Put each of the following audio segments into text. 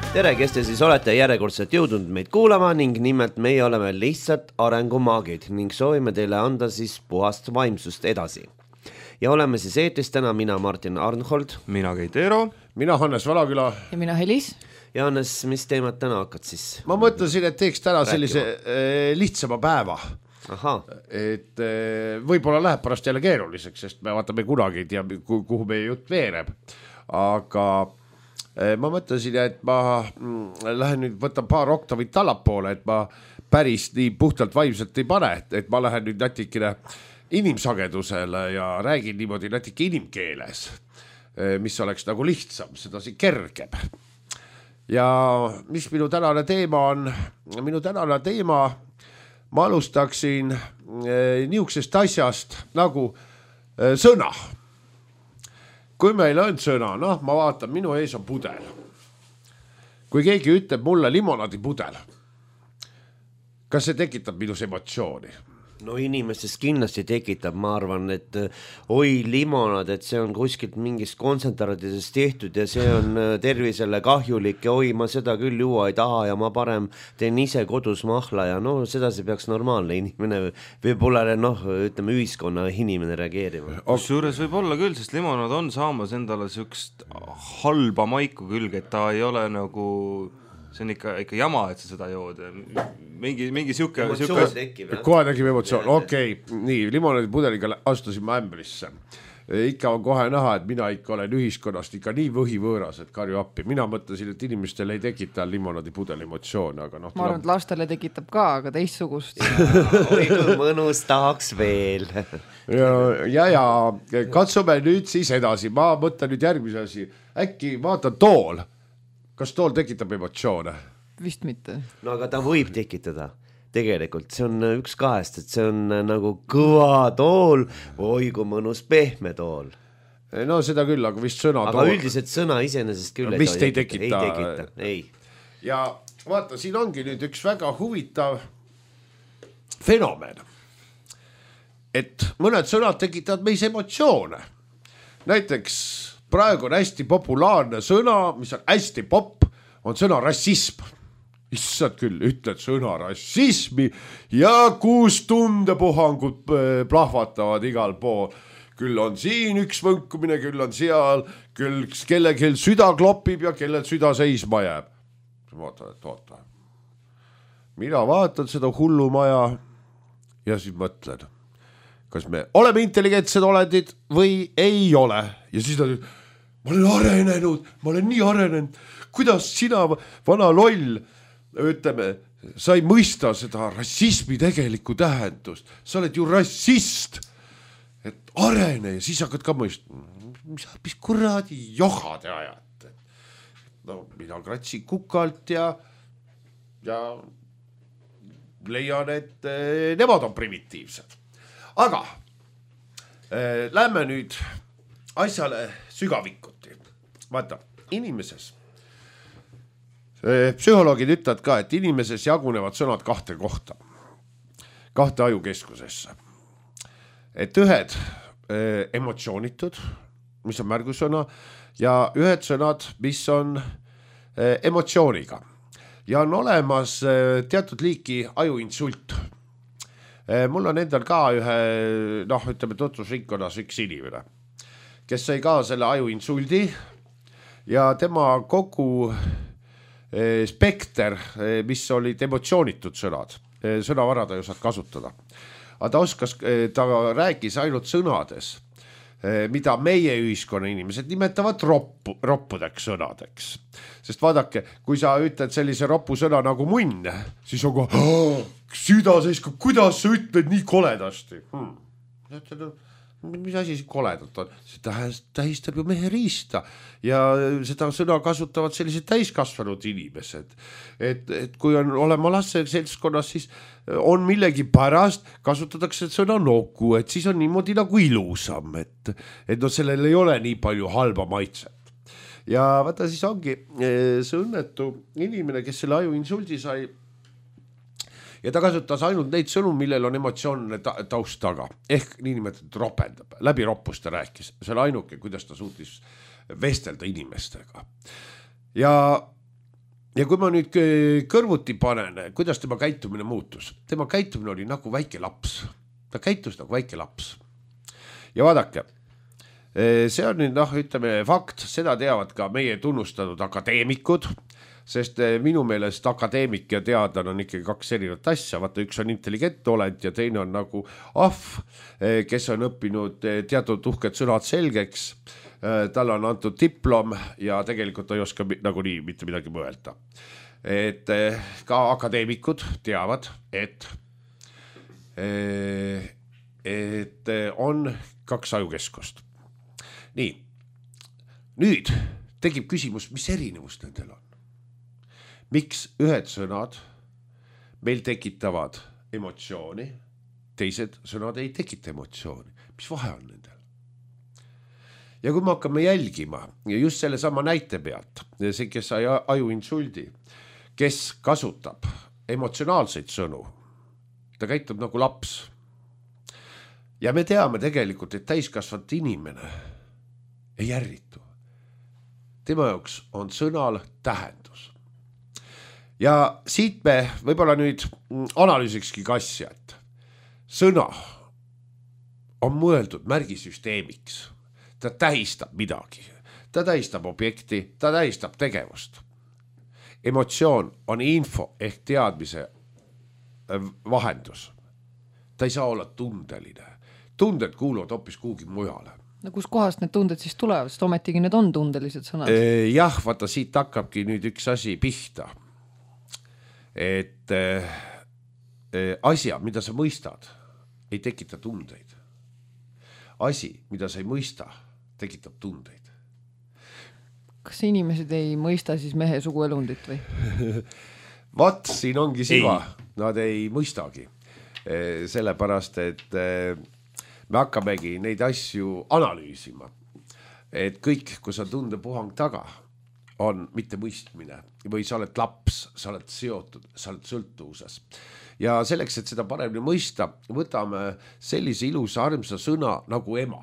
Tere, kes te siis olete järjekordselt jõudnud meid kuulama ning nimelt meie oleme lihtsalt arengumaagid ning soovime teile anda siis puhast vaimsust edasi. Ja oleme siis eetris täna mina Martin Arnhold, mina Keit Eero, mina Hannes Valaküla ja mina Helis. Ja Hannes, mis teemad täna hakkad siis? Ma mõtlesin, et teeks täna sellise lihtsama päeva. Aha. Et võib-olla läheb pärast jälle keeruliseks, sest me vaatame kunagi ei tea, kuhu meie jutt veereb. Aga ma mõtlesin, et ma lähen nüüd, võtan paar oktavit allapoole, et ma päris nii puhtalt vaimselt ei pane, et ma lähen nüüd natikene inimsagedusele ja räägin niimoodi natike inimkeeles, mis oleks nagu lihtsam, seda siin kergem. Ja mis minu tänane teema on? Minu tänane teema, ma alustaksin niisugusest asjast nagu sõna. Kui meil on sõna, ma vaatan, minu ees on pudel. Kui keegi ütleb mulle limonaadi pudel, kas see tekitab minus emotsiooni? No inimestes kindlasti tekitab, ma arvan, et oi limonad, et see on kuskilt mingist kontsentraatidest tehtud ja see on tervisele kahjulik ja oi, ma seda küll juua ei taha ja ma parem teen ise kodus mahla ja seda see peaks normaalne inimene võib-olla ütleme ühiskonna inimene reageerima. Kusjuures võib olla küll, sest limonad on saamas endale sellist halba maiku külge, et ta ei ole nagu... See on ikka jama, et sa seda jood. Mingi siuke... Kohe nägime emotsioon. Okei, nii, limonaadi pudeliga astusin ma ämbrisse. Ikka on kohe näha, et mina ikka olen ühiskonnast ikka nii võhivõõras, et karju appi. Mina mõtlesin, et inimestel ei tekita limonaadi pudel emotsioone, aga ma arvan, et lastele tekitab ka, aga teistsugust. Oi, kui mõnus tahaks veel. Ja, katsume nüüd siis edasi. Ma mõtlen nüüd järgmise asi. Äkki vaatan tool. Kas tool tekitab emotsioone? Vist mitte. No aga ta võib tekitada. Tegelikult see on üks kahest, et see on nagu kõva tool, oi kui mõnus pehme tool. No seda küll, aga vist sõna aga tool. Üldiselt sõna iseenesest küll vist ei tekita. Ei. Ja vaata, siin ongi nüüd üks väga huvitav fenomen. Et mõned sõnad tekitavad meis emotsioone. Näiteks praegu on hästi populaarne sõna, mis on hästi popp, on sõna rassism. Issad küll, ütled sõna rassismi ja kus tundepuhangud plahvatavad igal pool. Küll on siin üks võnkumine, küll on seal, küll kellelgi süda klopib ja kellel süda seisma jääb. Oota. Mina vaatan seda hullumaja ja siis mõtlen, kas me oleme intelligentsed olendid või ei ole. Ja siis ta ütleb, ma olen arenenud, ma olen nii arenenud. Kuidas sina, vana loll, ütleme, sa ei mõista seda rassismi tegelikku tähendust. Sa oled ju rassist. Et arene ja siis hakkad ka mõista. Mis kuradi joha te ajate? No, mina kratsin kukalt ja leian, et nemad on primitiivsed. Aga lähme nüüd asjale sügavikuti. Vaata, inimeses. Psühholoogid ütlevad ka, et inimeses jagunevad sõnad kahte kohta. Kahte ajukeskusesse. Et ühed emotsioonitud, mis on märgusõna, ja ühed sõnad, mis on emotsiooniga. Ja on olemas teatud liiki ajuinsult. Mul on endal ka ühe, ütleme, tutvusringkonnas üks inimene, kes sai ka selle ajuinsuldi ja tema kogu spekter, mis olid emotsioonitud sõnad, sõnavarada ju saad kasutada. Aga ta rääkis ainult sõnades, mida meie ühiskonna inimesed nimetavad roppudeks sõnadeks. Sest vaadake, kui sa ütled sellise roppu sõna nagu munn, siis on süda seiskab, kuidas sa ütled nii koledasti? Mis asi koledat on? See tähistab ju mehe riista ja seda sõna kasutavad sellised täiskasvanud inimesed. Et kui on olema laste seltskonnas, siis on millegi pärast, kasutatakse sõna noku, et siis on niimoodi nagu ilusam, et sellel ei ole nii palju halba maitset. Ja vaata siis ongi see õnnetu inimene, kes selle ajuinsuldi sai, ja ta kasutas ainult neid sõnu, millel on emotsioonne taust taga. Ehk niinimetatud ropendab. Läbi roppust ta rääkis. See on ainuke, kuidas ta suutis vestelda inimestega. Ja ja kui ma nüüd kõrvuti panen, kuidas tema käitumine muutus, tema käitumine oli nagu väike laps, ta käitus nagu väike laps. Ja vaadake, see on nüüd ütleme fakt, seda teavad ka meie tunnustatud akadeemikud, sest minu meelest akadeemik ja teadlane on ikkagi kaks erinevat asja, vaata üks on intelligent olend ja teine on nagu ahv, kes on õppinud teatud uhked sõnad selgeks, tal on antud diplom ja tegelikult ei oska nagu nii mitte midagi mõelda. Et ka akadeemikud teavad, et on kaks ajukeskust. Nii, nüüd tekib küsimus, mis erinevus nendel on? Miks ühed sõnad meil tekitavad emotsiooni, teised sõnad ei tekita emotsiooni? Mis vahe on nendel? Ja kui me hakkame jälgima just selle sama näite pealt, see, kes sai ajuinsuldi, kes kasutab emotsionaalseid sõnu, ta käitub nagu laps. Ja me teame tegelikult, et täiskasvanud inimene ei ärritu. Tema jaoks on sõnal tähendus. Ja siit me võib-olla nüüd analüüsikski asja, et sõna on mõeldud märgisüsteemiks. Ta tähistab midagi. Ta tähistab objekti, ta tähistab tegevust. Emotsioon on info ehk teadmise vahendus. Ta ei saa olla tundeline. Tunded kuuluvad hoopis kuhugi mujale. No kus kohast need tunded siis tulevad, sest ometigi need on tundelised sõnad? Jah, vaata siit hakkabki nüüd üks asi pihta. Et asja, mida sa mõistad, ei tekita tundeid. Asi, mida sa ei mõista, tekitab tundeid. Kas inimesed ei mõista siis mehe suguelundit või? Vaat, siin ongi siva. Nad ei mõistagi. Sellepärast, et me hakkamegi neid asju analüüsima. Et kõik, kui sa tundepuhang taga, on mitte mõistmine või sa oled laps, sa oled seotud, sa oled sõltuvuses. Ja selleks, et seda paremini mõista, võtame sellise ilusa armsa sõna nagu ema.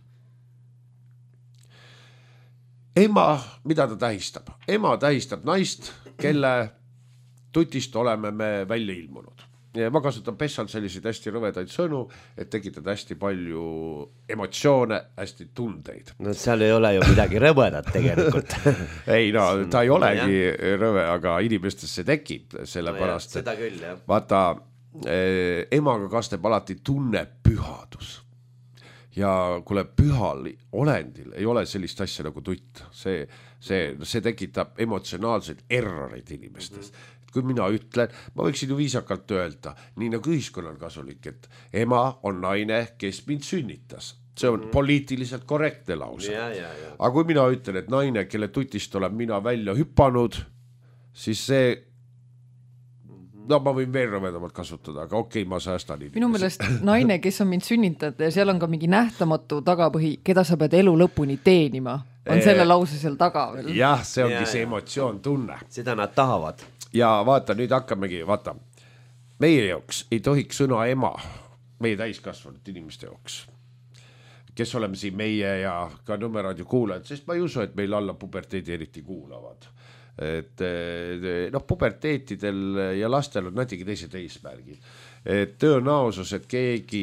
Ema, mida ta tähistab? Ema tähistab naist, kelle tutist oleme me välja ilmunud. Ja ma kasutan pessalt selliseid hästi rõvedaid sõnu, et tekitada hästi palju emotsioone, hästi tundeid. No seal ei ole ju midagi rõvedat tegelikult. Ei, no ta ei olegi rõve, aga inimestes see tekib, sellepärast, seda küll, jah. Vaata, emaga kasteb alati tunne pühadus. Ja kuule, pühal olendil ei ole sellist asja nagu tutt. See tekitab emotsionaalseid erroreid inimestes. Kui mina ütlen, ma võiksin ju viisakalt öelda, nii nagu ühiskonna on kasulik, et ema on naine, kes mind sünnitas. See on poliitiliselt korrektne lause. Aga kui mina ütlen, et naine, kelle tutist olen mina välja hüpanud, siis see, no ma võin veel rõvedamalt kasutada, aga okei, ma säästan inimesi. Minu meelest naine, kes on mind sünnitanud ja seal on ka mingi nähtamatu tagapõhi, keda sa pead elu lõpuni teenima, on selle lause seal taga veel. Jah, see ongi see emotsioon, tunne. Seda nad tahavad. Ja vaata, nüüd hakkamegi, vaata, meie jaoks ei tohiks sõna ema, meie täiskasvanud inimeste jaoks, kes oleme siin meie ja ka Nõmme-raadio kuulajad, sest ma ei usu, et meil alla puberteedi eriti kuulavad. Et puberteetidel ja lastel on natuke teised eesmärgid. Et tõenäosus, et keegi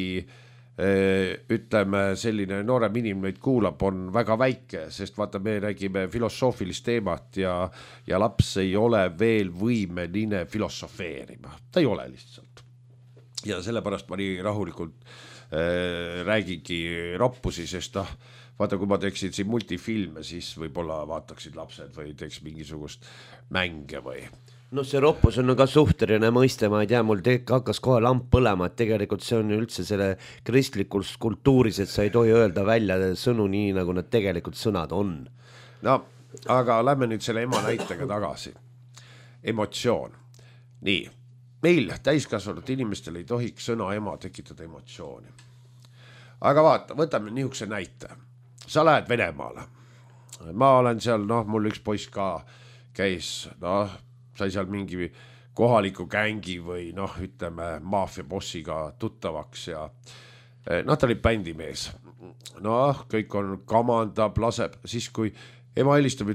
ütleme, selline noorem inimene kuulab, on väga väike, sest vaata, me räägime filosoofilist teemat ja laps ei ole veel võimeline filosofeerima. Ta ei ole lihtsalt. Ja sellepärast ma nii rahulikult räägingi roppusi, sest vaata, kui ma teeksin siin multifilme, siis võib-olla vaataksid lapsed või teeks mingisugust mänge või... No see roppus on ka suhteline mõiste, ma ei tea, mul hakkas kohe lamp põlema, et tegelikult see on üldse selle kristlikus kultuuris, et sa ei tohi öelda välja sõnu nii, nagu nad tegelikult sõnad on. No, aga lähme nüüd selle ema näitega tagasi. Emotsioon. Nii, meil täiskasvanud inimestel ei tohiks sõna ema tekitada emotsiooni. Aga vaata, võtame niisuguse näite. Sa lähed Venemaale. Ma olen seal, mul üks poiss ka käis, sai seal mingi kohaliku gängi või ütleme maafiabossiga tuttavaks ja ta oli bändimees. Kõik on kamandab, laseb, siis kui ema helistab, ütleb,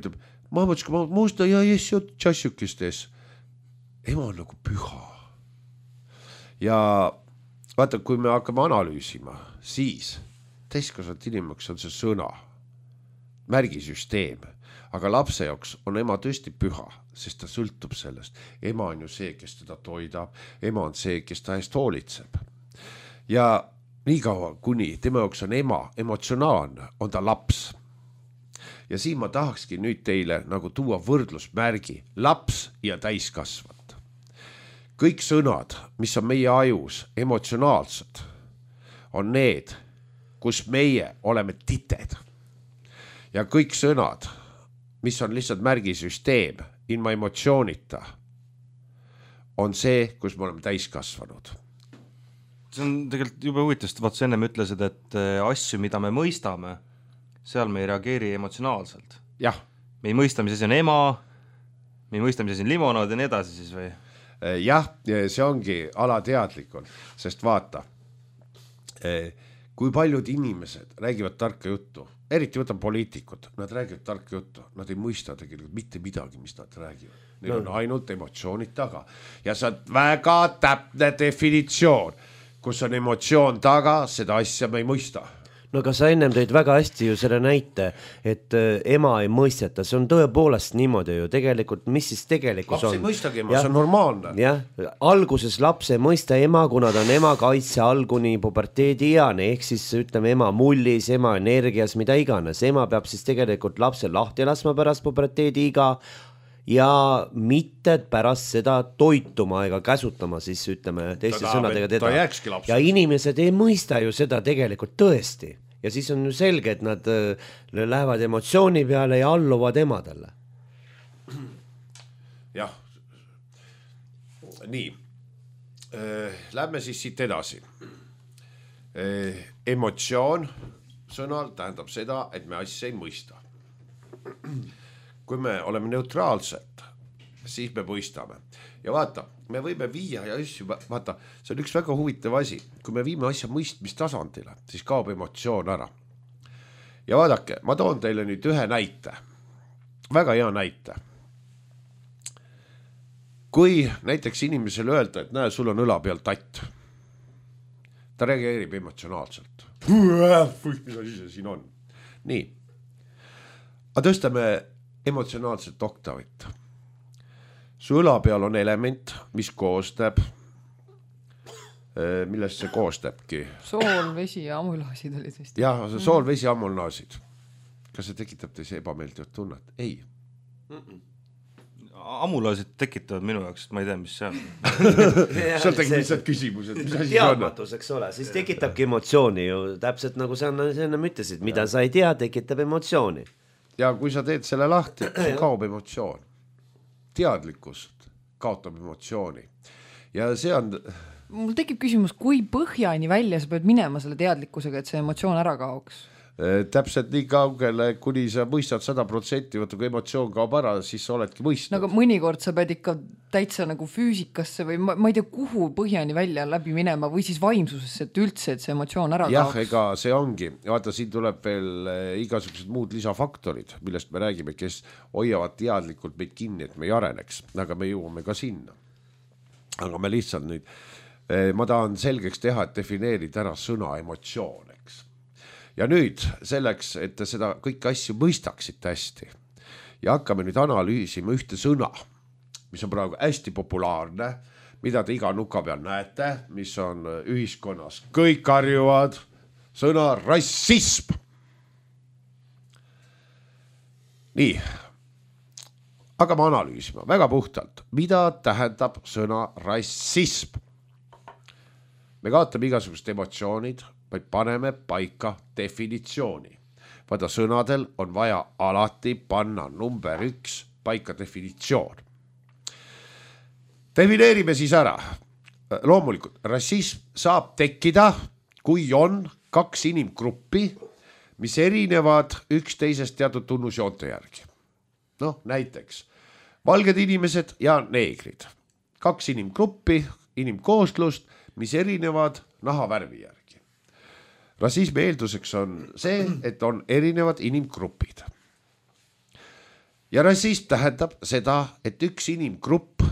Mamotška, musta ja jessut tšassukistes. Ema on nagu püha. Ja vaata, kui me hakkame analüüsima, siis täiskasvanud inimeseks on see sõna, märgisüsteem, aga lapse jaoks on ema tõesti püha, sest ta sõltub sellest. Ema on ju see, kes teda toidab, ema on see, kes ta eest hoolitseb. Ja nii kaua, kuni tema jaoks on ema emotsionaalne, on ta laps. Ja siin ma tahakski nüüd teile nagu tuua võrdlusmärgi laps ja täiskasvat. Kõik sõnad, mis on meie ajus emotsionaalsed, on need, kus meie oleme tited. Ja kõik sõnad, mis on lihtsalt märgisüsteem, ilma emotsioonita, on see, kus me oleme täiskasvanud. See on tegelikult jube huvitavast, vaat sa ennem ütlesid, et asju, mida me mõistame, seal me ei reageeri emotsionaalselt. Jah. Me ei mõista, mis asi on ema, me ei mõista, mis asi on limonaad ja nii edasi siis või? Jah, see ongi alateadlikul, sest vaata, kui paljud inimesed räägivad tarka juttu, eriti võtan poliitikud, nad räägivad tarka juttu, nad ei mõista tegelikult mitte midagi, mis nad räägivad. Neil on ainult emotsioonid taga ja see on väga täpne definitsioon, kus on emotsioon taga, seda asja me ei mõista. No aga sa ennem tõid väga hästi ju selle näite, et ema ei mõisteta, see on tõepoolest niimoodi ju tegelikult, mis siis tegelikult laps ei mõistagi ema, see on normaalne. Jah, alguses laps ei mõista ema, kuna ta on ema kaitse alguni puberteedi eane, ehk siis ütleme ema mullis, ema energias, mida iganes. Ema peab siis tegelikult lapse lahti laskma pärast puberteedi iga ja mitte pärast seda toituma ega käsutama siis ütleme teiste sõnadega teda. Ja inimesed ei mõista ju seda tegelikult tõesti. Ja siis on ju selge, et nad lähevad emotsiooni peale ja alluvad emadele. Jah. Nii. Lähme siis siit edasi. Emotsioon sõnal tähendab seda, et me asja ei mõista. Kui me oleme neutraalsed, siis me mõistame. Ja vaata, me võime viia ja asju, vaata, see on üks väga huvitav asi. Kui me viime asja mõistmistasandile, siis kaob emotsioon ära. Ja vaadake, ma toon teile nüüd ühe näite. Väga hea näite. Kui näiteks inimesele öelda, et näe, sul on õla peal tatt. Ta reageerib emotsionaalselt. Mida ise siin on? Nii. Aga tõstame emotsionaalset oktavit. Su õla peal on element, mis koostab, millest see koostabki? Sool, vesi ja amulnaasid olid vist. Jah, sool, vesi ja amulnaasid. Kas see tekitab teise ebameeldivat tunnet? Ei. Amulaasid tekitavad minu jaoks, ma ei tea, mis see on. Seal tekib lihtsalt küsimus, et mis asi teadmatus, eks ole, siis tekitabki emotsiooni ju, täpselt nagu sa ennem ütlesid, mida sa ei tea, tekitab emotsiooni. Ja kui sa teed selle lahti, siis kaob emotsioon. Teadlikkust kaotab emotsiooni. Ja see on... Mul tekib küsimus, kui põhjani välja sa pead minema selle teadlikkusega, et see emotsioon ära kaoks? Täpselt nii kaugele, kuni sa mõistad 100%, võtta kui emotsioon kaob ära, siis sa oledki mõistnud. Aga mõnikord sa pead ikka täitsa nagu füüsikasse või ma ei tea, kuhu põhjani välja läbi minema või siis vaimsusesse, et üldse, et see emotsioon ära kaoks. Jah, ega see ongi. Vaata, siin tuleb veel igasugused muud lisafaktorid, millest me räägime, kes hoiavad teadlikult meid kinni, et me ei areneks. Aga me jõuame ka sinna. Aga me lihtsalt nüüd, ma tahan selgeks teha, et defineerida ära sõna emotsioon. Ja nüüd selleks, et te seda kõiki asju mõistaksite hästi ja hakkame nüüd analüüsima ühte sõna, mis on praegu hästi populaarne, mida te iga nuka peal näete, mis on ühiskonnas. Kõik karjuvad sõna rassism. Nii, hakkame analüüsima väga puhtalt, mida tähendab sõna rassism. Me kaotame igasugust emotsioonid, vaid paneme paika definitsiooni. Vaata, sõnadel on vaja alati panna number 1 paika definitsioon. Defineerime siis ära. Loomulikult, rassism saab tekkida, kui on 2 inimgruppi, mis erinevad üksteisest teatud tunnusjoonte järgi. Noh, näiteks valged inimesed ja neegrid. 2 inimgruppi, inimkooslust, mis erinevad nahavärvi järgi. Rassismi eelduseks on see, et on erinevad inimgrupid. ja rassism tähendab seda, et üks inimgrupp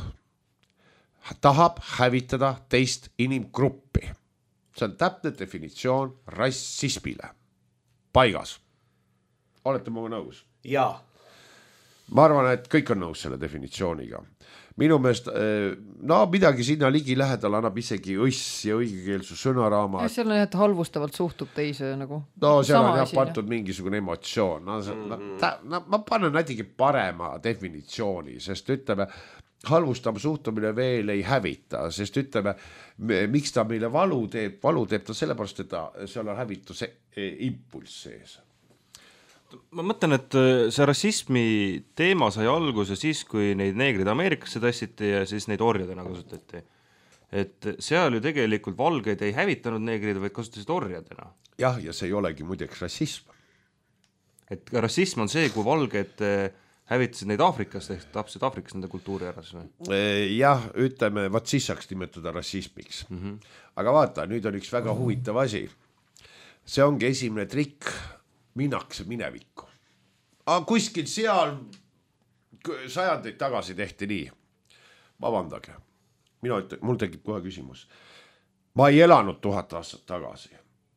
tahab hävitada teist inimgruppi. See on täpne definitsioon rassismile. Paigas. Olete minuga nõus? Jaa. Ma arvan, et kõik on nõus selle definitsiooniga. Minu meelest, no midagi sinna ligi lähedal annab isegi õiss ja õigekeelsu sõnaraama. Ja seal on jah, halvustavalt suhtub teise nagu. No seal on jah pantud mingisugune emotsioon. Ma panen natuke parema definitsiooni, sest ütleme, halvustav suhtumine veel ei hävita, sest ütleme, miks ta meile valu teeb ta sellepärast, et seal on hävituse impulss sees. Ma mõtlen, et see rassismi teema sai alguse siis, kui neid neegrid Ameerikasse tassiti ja siis neid orjadena kasutati. Et seal ju tegelikult valgeid ei hävitanud neegrid, vaid kasutasid orjadena. Jah, ja see ei olegi muideks rassism. Et rassism on see, kui valged hävitasid neid Aafrikast, ehk tapsid Aafrikas nende kultuuri ära. Jah, ütleme, vaat siis saaks nimetada rassismiks. Aga vaata, nüüd on üks väga huvitav asi. See ongi esimene trikk, minnakse minevikku. Kuskil seal sajandeid tagasi tehti nii. Vabandage. Mul tekib kohe küsimus. Ma ei elanud 1000 aastat tagasi.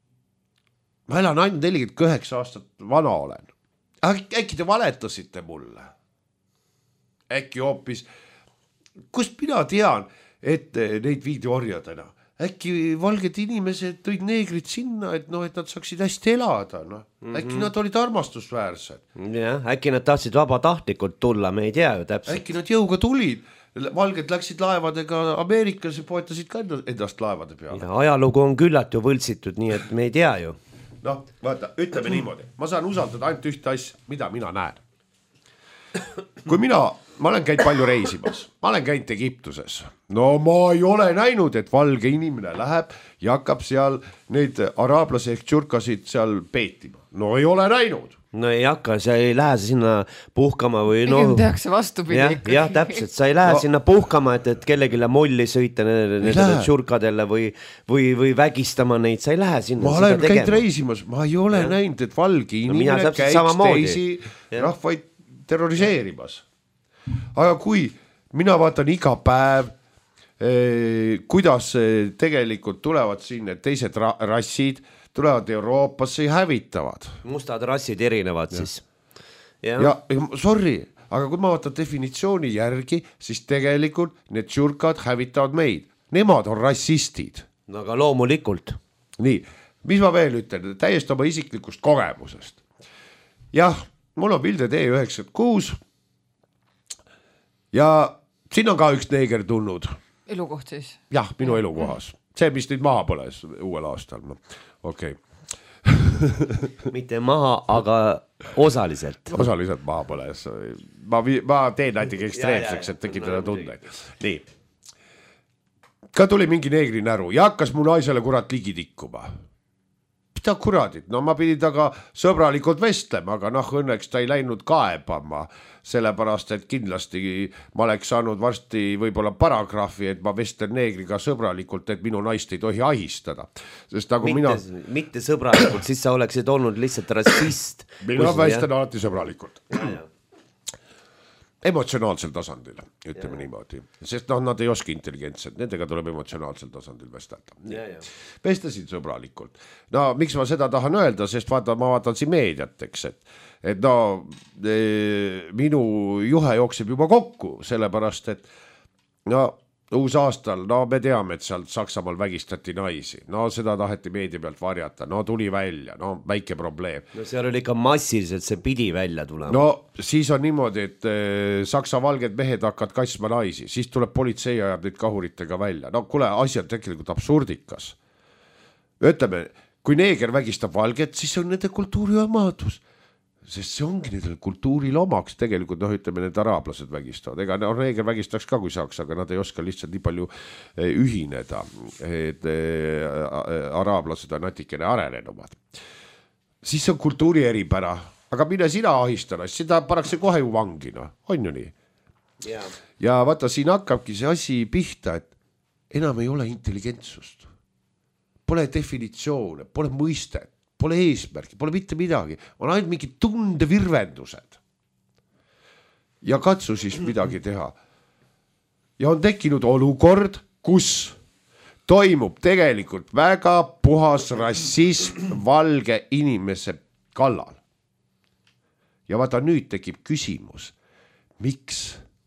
Ma elan ainult 49 aastat vana olen. Äkki te valetasite mulle? Äkki hoopis, kust mina tean, et neid viidi orjadena? Äkki valged inimesed tõid neegrid sinna, et nad saaksid hästi elada. Äkki nad olid armastusväärsed. Ja, äkki nad tahtsid vabatahtlikult tulla, me ei tea ju täpselt. Äkki nad jõuga tulid. Valged läksid laevadega Ameerikas ja poetasid ka endast laevade peale. Ja ajalugu on küllalt ju võltsitud, nii et me ei tea ju. Noh, vaata, ütleme niimoodi. Ma saan usaldada ainult ühte asja, mida mina näen. Kui ma olen käinud palju reisimas, ma olen käinud Egiptuses. No ma ei ole näinud, et valge inimene läheb ja hakkab seal neid araablase ehk tšurkasid seal peetima. No ei ole näinud. No ei hakka, sa ei lähe sinna puhkama või Pigem tehakse vastupidi. Jah, täpselt, sa ei lähe sinna puhkama, et kellegile molli sõita nendele tšurkadele või vägistama neid, sa ei lähe sinna. Ma olen käinud reisimas, ma ei ole näinud, et valge inimene käiks teisi rahvaid terroriseerimas. Aga kui mina vaatan iga päev, kuidas tegelikult tulevad siin need teised rassid, tulevad Euroopasse ja hävitavad. Mustad rassid erinevad siis. Ja sorry, aga kui ma vaatan definitsiooni järgi, siis tegelikult need tšurkad hävitavad meid. Nemad on rassistid. No aga loomulikult. Nii, mis ma veel ütlen, täiesti oma isiklikust kogemusest. Jah, mul on Vilde T96 ja siin on ka üks neeger tulnud. Elukoht siis? Jah, minu elukohas. See, mis nüüd maha põles uuel aastal. Okei. Mitte maha, aga osaliselt. Osaliselt maha põles. Ma teen natuke ekstreemseks, et tekib seda tunde. Nii. Ka tuli mingi neegri näru ja hakkas mu naisele kurat ligi tikkuma. Mida kuradid? No ma pidin taga sõbralikult vestlema, aga õnneks ta ei läinud kaebama, sellepärast, et kindlasti ma oleks saanud varsti võib-olla paragrahvi, et ma vestlen neegriga sõbralikult, et minu naist ei tohi ahistada. Sest nagu mitte sõbralikult, siis sa oleksid olnud lihtsalt rassist. Mina vestlen alati sõbralikult. Emotsionaalsel tasandil, ütleme niimoodi. Sest nad ei oska intelligentsed, nendega tuleb emotsionaalsel tasandil vestelda. Vestlesin sõbralikult. No miks ma seda tahan öelda, sest ma vaatan siin meediat, eks, et minu juhe jookseb juba kokku, sellepärast, et uus aastal, me teame, et sealt Saksamaal vägistati naisi. Seda taheti meedia pealt varjata. Tuli välja. Väike probleem. Seal oli ikka massiliselt, see pidi välja tulema. Siis on niimoodi, et Saksa valged mehed hakkavad kaitsma naisi. Siis tuleb politsei ajab neid kahuritega välja. Kuule, asi on tegelikult absurdikas. Ütleme, kui neeger vägistab valget, siis on nende kultuuri omadus. Sest see ongi nendel kultuuril omaks, tegelikult ütleme, need araablased vägistavad, ega neeger vägistaks ka kui saaks, aga nad ei oska lihtsalt nii palju ühineda, et araablased on natikene arenenumad. Siis on kultuuri eripära, aga mine sina ahistana, seda parakse kohe ju vangina, on ju nii? Ja vaata, siin hakkabki see asi pihta, et enam ei ole intelligentsust, pole definitsioone, pole mõistet, pole eesmärki, pole mitte midagi, on ainult mingi tundevirvendused. ja katsu siis midagi teha. Ja on tekkinud olukord, kus toimub tegelikult väga puhas rassism valge inimese kallal. Ja vaata, nüüd tekib küsimus, miks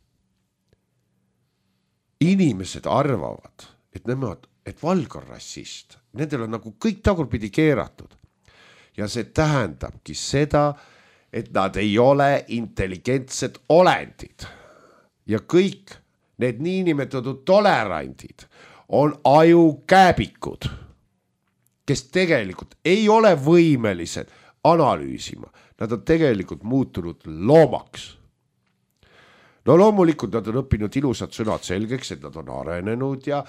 inimesed arvavad, et valge on rassist. Nendel on nagu kõik tagurpidi keeratud. Ja see tähendabki seda, et nad ei ole intelligentsed olendid. Ja kõik need niinimetatud tolerandid on ajukääbikud, kes tegelikult ei ole võimelised analüüsima. Nad on tegelikult muutunud loomaks. No loomulikult nad on õppinud ilusad sõnad selgeks, et nad on arenenud ja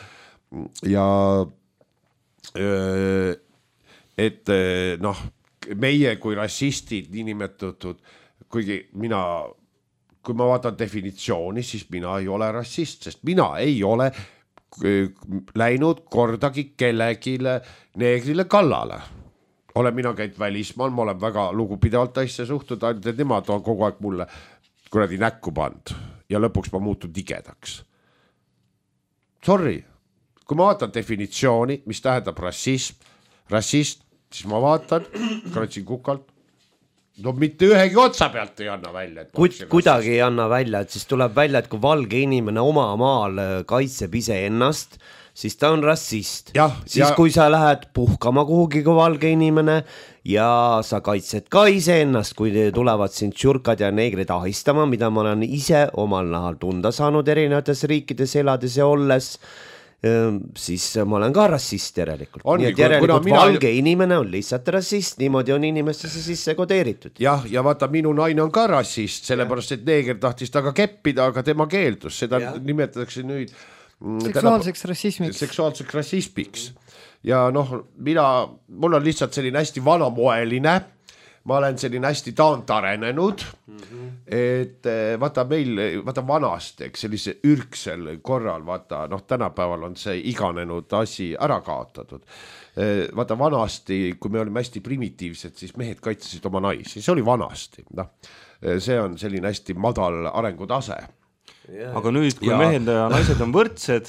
et noh, meie kui rassistid niinimetatud, kui ma vaatan definitsiooni, siis mina ei ole rassist, sest mina ei ole läinud kordagi kellegile neegrile kallale. Olen mina käinud välismaal, ma olen väga lugupidavalt asja suhtud, ainult et nemad on kogu aeg mulle kuradi näkku pand ja lõpuks ma muutun tigedaks. Sorry, kui ma vaatan definitsiooni, mis tähendab rassist, siis ma vaatan, kratsin kukalt, no mitte ühegi otsa pealt ei anna välja. Kuidagi ei anna välja, et siis tuleb välja, et kui valge inimene oma maal kaitseb ise ennast, siis ta on rassist. Kui sa lähed puhkama kuhugi kui valge inimene ja sa kaitsed ka ise ennast, kui tulevad sind tšurkad ja neegrid ahistama, mida ma olen ise omal nahal tunda saanud erinevates riikides elades ja olles, siis ma olen ka rassist järelikult. Nii et järelikult valge inimene on lihtsalt rassist, niimoodi on inimestesse sisse kodeeritud. Ja vaata, minu naine on ka rassist, sellepärast et neeger tahtis taga keppida, aga tema keeldus. Seda nimetatakse nüüd seksuaalseks rassismiks. Ja noh, mul on lihtsalt selline hästi vanamoeline, ma olen selline hästi taantarenenud, et vaata vanast, eks sellise ürksel korral, vaata, noh, tänapäeval on see iganenud asi ära kaotatud. Vaata vanasti, kui me olime hästi primitiivsed, siis mehed kaitsesid oma naisi, see oli vanasti. See on selline hästi madal arengutase. Aga nüüd, kui mehed ja naised on võrdsed,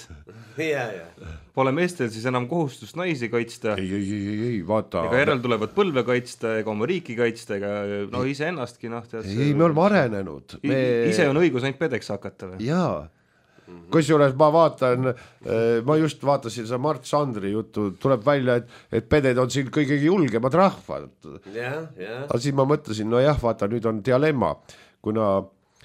pole meestel siis enam kohustust naisi kaitsta. Ei, vaata. Ega järel tulevad põlve kaitsta, ega oma riiki kaitsta, ega ise ennastki. Ei, me oleme arenenud. Ise on õigus ainult pedeks hakata või? Jaa. Kusjuures ma just vaatasin seda Mart Sandri juttu, tuleb välja, et peded on siin kõige julgemad rahvad. Aga siis ma mõtlesin, no jah, vaata, nüüd on dilemma, kuna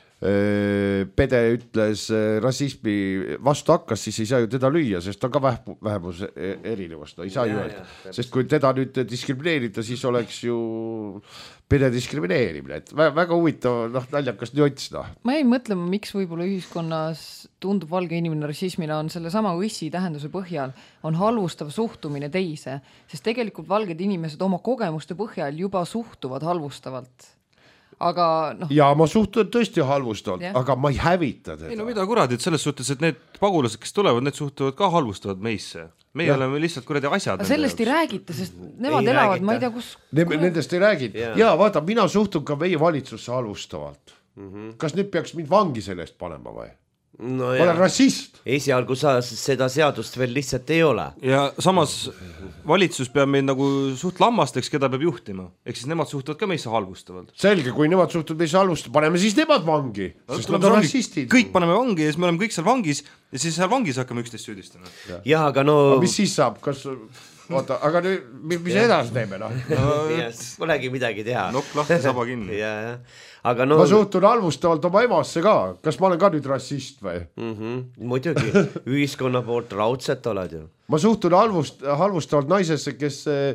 pede ütles rassismi vastu hakkas, siis ei saa ju teda lüüa, sest ta on ka vähemus erinevust, ei saa ju öelda. Sest kui teda nüüd diskrimineerida, siis oleks ju pede diskrimineerimine, et väga huvitav, naljakas nüanss. Ma ei mõtlema, miks võib-olla ühiskonnas tundub valge inimene rassismina on selle sama õssi tähenduse põhjal, on halvustav suhtumine teise, sest tegelikult valged inimesed oma kogemuste põhjal juba suhtuvad halvustavalt. Aga ja ma suhtun tõesti halvustavalt, aga ma ei hävita teda. Ei no mida kuradid selles suhtes, et need pagulased, kes tulevad, need suhtuvad ka halvustavalt meisse. Meie oleme lihtsalt kuradi asjad. Aga sellest ei räägita, sest nemad elavad, ma ei tea, kus... Nendest ei räägita. Ja vaata, mina suhtun ka meie valitsusse halvustavalt. Kas nüüd peaks mind vangi sellest panema või? No ma olen rassist. Esialgu seda seadust veel lihtsalt ei ole. Ja samas valitsus peab meid nagu suht lammasteks, keda peab juhtima. Ehk siis nemad suhtuvad ka meisse halvustavalt. Selge, kui nemad suhtuvad meisse halvustavalt, paneme siis nemad vangi. Sest nad on rassistid. Kõik paneme vangi ja siis me oleme kõik seal vangis ja siis seal vangis hakkame üksteist süüdistama. Ja, aga no... Mis siis saab? Oota, aga mis edasi teeme? Polegi midagi teha. Nokk lahti, saba kinni. Aga no... Ma suhtun halvustavalt oma emasse ka. Kas ma olen ka nüüd rassist või? Muidugi, ühiskonna poolt raudselt oled ju. Ma suhtun halvustavalt naisesse, kes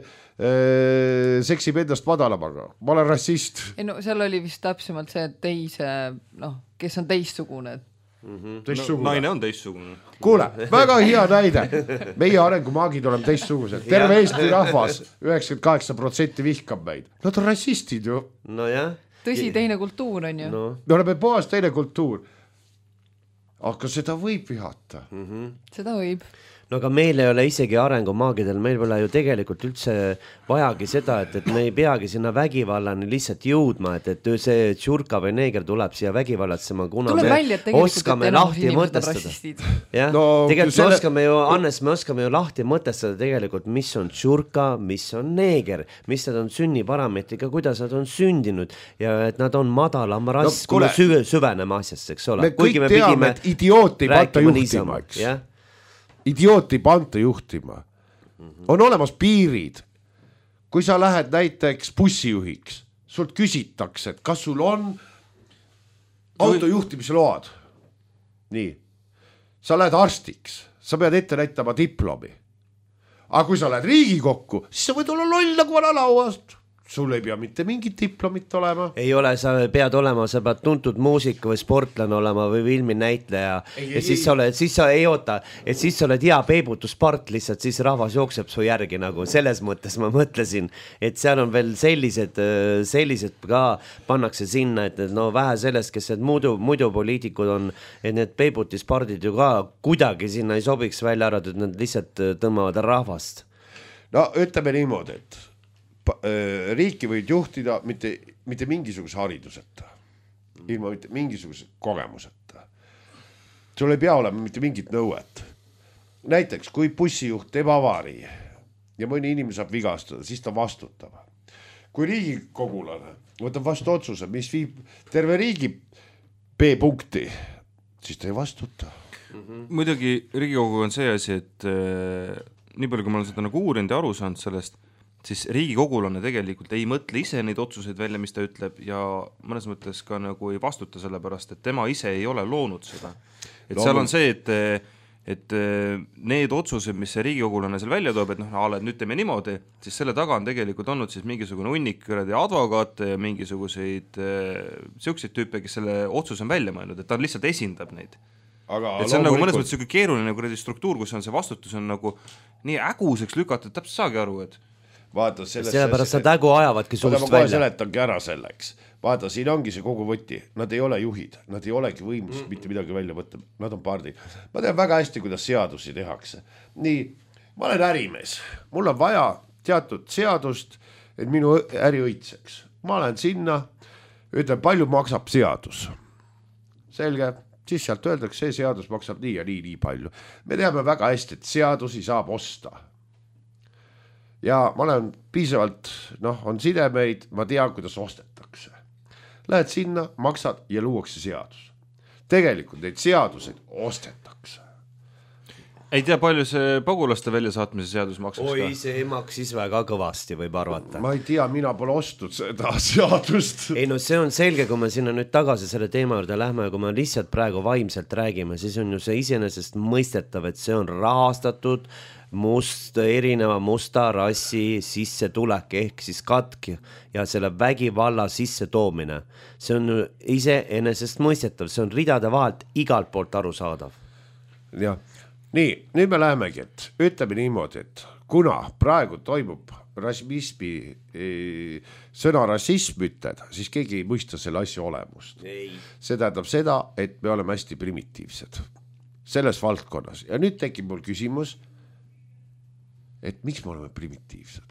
seksib endast madalamaga. Ma olen rassist. Ei, no, seal oli vist täpsemalt see, et kes on teistsugune. Naine on teistsugune. Kuule, väga hea näide. Meie arengumaagid oleme teistsugused. Terve Eesti rahvas 98% vihkab meid. Nad on rassistid ju. No jah. Tõsi, teine kultuur on ju. Me oleme puhas teine kultuur. Aga seda võib vihata. Seda võib. no aga meil ei ole isegi arengumaagidel, meil pole ju tegelikult üldse vajagi seda, et me ei peagi sinna vägivallani lihtsalt jõudma, et see tšurka või neeger tuleb siia vägivallatsema, kuna tuleb me välja, et oskame lahti mõtestada. Jah, No, tegelikult selle... me oskame ju lahti mõtestada tegelikult, mis on tšurka, mis on neeger, mis nad on sünniparameetriga, kuidas nad on sündinud ja et nad on madalam rass, kui me süveneme asjast, eks ole. Me kõik teame, et idiooti panta juhtima, eks. Jah. Idiooti panta juhtima. On olemas piirid. Kui sa lähed näiteks bussijuhiks, sult küsitakse, et kas sul on autojuhtimise load. Nii. Sa lähed arstiks, sa pead ette näitama diplomi. Aga kui sa lähed Riigikokku, siis sa võid olla loll nagu vanalauast. Sul ei pea mitte mingit diplomit olema. Ei ole, sa pead olema, sa pead tuntud muusika või sportlane olema või filminäitleja. Ja siis sa oled hea peibutuspart lihtsalt, siis rahvas jookseb su järgi nagu. Selles mõttes ma mõtlesin, et seal on veel sellised ka pannakse sinna, et no vähe sellest, kes muidu poliitikud on, et need peibutuspardid ju ka kuidagi sinna ei sobiks välja arvata, et nad lihtsalt tõmbavad rahvast. No ütleme niimoodi, et riiki võid juhtida mitte mingisuguse hariduseta, ilma mitte mingisuguse kogemuseta. Sul ei pea olema mitte mingit nõuet. Näiteks, kui bussijuht teeb avarii ja mõni inimene saab vigastada, siis ta vastutab. Kui riigikogulane võtab vastu otsuse, mis viib terve riigi B-punkti, siis ta ei vastuta. Muidugi Riigikogu on see asi, et nii palju, kui ma olen seda nagu uurinud ja aru saanud sellest, siis riigikogulane tegelikult ei mõtle ise neid otsuseid välja, mis ta ütleb ja mõnes mõttes ka nagu ei vastuta selle pärast, et tema ise ei ole loonud seda. Et seal on see, et need otsused, mis see riigikogulane seal välja toob, et nüüd teeme niimoodi, siis selle taga on tegelikult olnud siis mingisugune hunnik advokaate ja mingisuguseid siukseid tüüpe, kes selle otsuse on välja mõelnud, et ta lihtsalt esindab neid. Et see on nagu mõnes mõttes keeruline struktuur, kus on see vastutus on nagu nii äguseks lükatud, täpselt saagi aru, et vaata, sellepärast nad ägu ajavadki suust välja. Ma kohe seletangi ära selleks. Vaata, siin ongi see kogu võti. Nad ei ole juhid, nad ei olegi võimus mitte midagi välja võtta. Nad on pardid. Ma tean väga hästi, kuidas seadusi tehakse. Nii, ma olen ärimees. Mul on vaja teatud seadust, et minu äri õitseks. Ma olen sinna, ütlen, palju maksab seadus. Selge, siis sealt öeldakse, see seadus maksab nii ja nii palju. Me teame väga hästi, et seadusi saab osta. Ja ma olen piisavalt, on sidemeid, ma tean, kuidas ostetakse. Lähed sinna, maksad ja luuakse seadus. Tegelikult neid seaduseid ostetakse. Ei tea, palju see pagulaste väljasaatmise seadus maksaks ka? See maksis väga kõvasti, võib arvata. Ma ei tea, mina pole ostnud seda seadust. Ei see on selge, kui me sinna nüüd tagasi selle teema juurde lähme, kui me lihtsalt praegu vaimselt räägime, siis on ju see iseenesest mõistetav, et see on rahastatud erineva musta rassi sissetulek ehk siis katk ja selle vägivalla sisse toomine. See on iseenesest mõistetav, see on ridade vahelt igalt poolt arusaadav. Ja, nii, nüüd me lähemegi, et ütleme niimoodi, et kuna praegu toimub rassismi, sõna rassism ütled, siis keegi ei mõista selle asja olemust. See tähendab seda, et me oleme hästi primitiivsed selles valdkonnas ja nüüd tekib mul küsimus, et miks me oleme primitiivsed?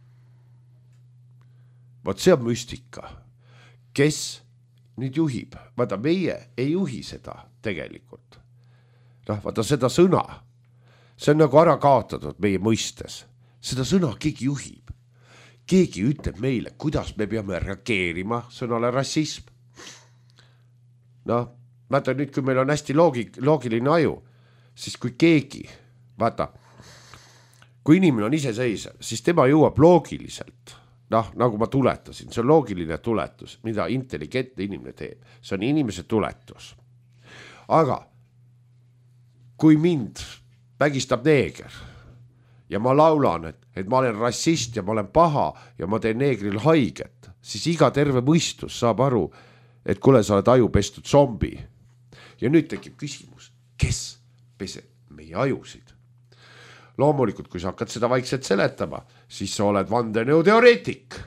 Vaat see on müstika. Kes nüüd juhib? Vaata, meie ei juhi seda tegelikult. Vaata seda sõna. See on nagu ära kaotatud meie mõistes. Seda sõna keegi juhib. Keegi ütleb meile, kuidas me peame reageerima sõnale rassism. Vaata nüüd, kui meil on hästi loogiline aju, siis kui keegi, vaata, kui inimene on iseseisev, siis tema jõuab loogiliselt, nagu ma tuletasin, see on loogiline tuletus, mida intelligentne inimene teeb, see on inimese tuletus. Aga kui mind vägistab neeger ja ma laulan, et ma olen rassist ja ma olen paha ja ma teen neegril haiget, siis iga terve mõistus saab aru, et kuule, sa oled aju pestud zombi. Ja nüüd tekib küsimus, kes peseb meie ajusid? Loomulikult, kui sa hakkad seda vaikselt seletama, siis sa oled vandenõuteoreetik.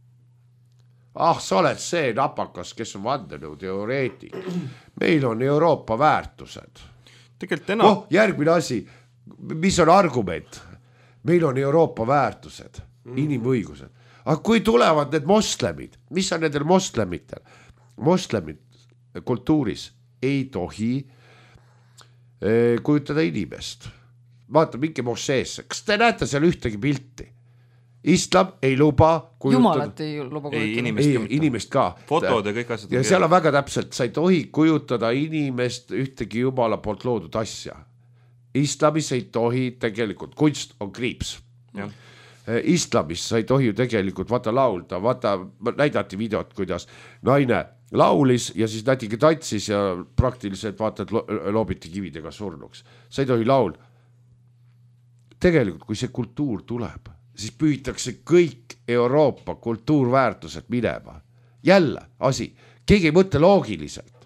Sa oled see napakas, kes on vandenõuteoreetik. Meil on Euroopa väärtused. Tegelikult järgmine asi, mis on argument? Meil on Euroopa väärtused, inimõigused. Aga kui tulevad need moslemid, mis on nendel moslemitel? Moslemid kultuuris ei tohi kujutada inimest. Vaata, mingi Moseesse. Kas te näete seal ühtegi pilti? Islam ei luba kujutada. Jumalat ei luba kujutada. Inimest ka. Fotod ja kõik asjad. Ja seal on väga täpselt, sa ei tohi kujutada inimest ühtegi Jumala poolt loodud asja. Islamis ei tohi tegelikult, kunst on kriips. Islamis sa ei tohi ju tegelikult vaata laulda, vaata näidati videot, kuidas naine laulis ja siis nätigi tantsis ja praktiliselt vaata, et loobiti kividega surnuks. Sa ei tohi laul. Tegelikult, kui see kultuur tuleb, siis püütakse kõik Euroopa kultuurväärtused minema. Jälle asi, keegi ei mõtle loogiliselt.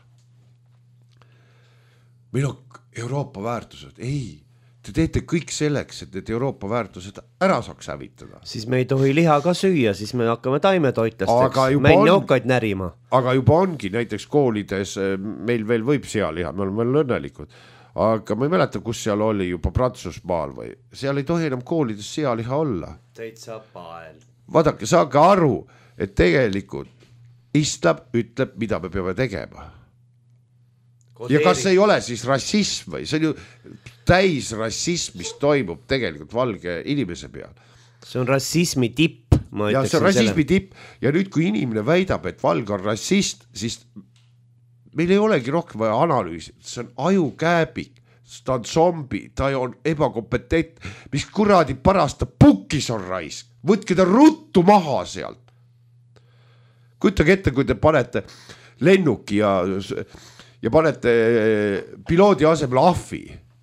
Meil on Euroopa väärtused, ei. Te teete kõik selleks, et need Euroopa väärtused ära saaks hävitada. Siis me ei tohi liha ka süüa, siis me hakkame taimetoitlasteks, mänjokaid närima. Aga juba ongi, näiteks koolides meil veel võib sealiha, me oleme veel õnnelikud. Aga ma ei mäleta, kus seal oli juba Prantsusmaal või seal ei tohi enam koolides sealiha olla. Täitsa pael. Vaadake, saage aru, et tegelikult Islam ütleb, mida me peame tegema. Ja kas ei ole siis rassism või? See on ju täis rassism, mis toimub tegelikult valge inimese peal. See on rassismi tipp. Ja see on rassismi tipp. Ja nüüd, kui inimene väidab, et valge on rassist, siis meil ei olegi rohkem vaja analüüsida. See on ajukääbik, ta on zombi, ta on ebakompetent. Mis kuradi parast ta pukkis on raisk. Võtke ta ruttu maha sealt. Kujutage ette, kui te panete lennuki ja panete piloodi asemel ahvi.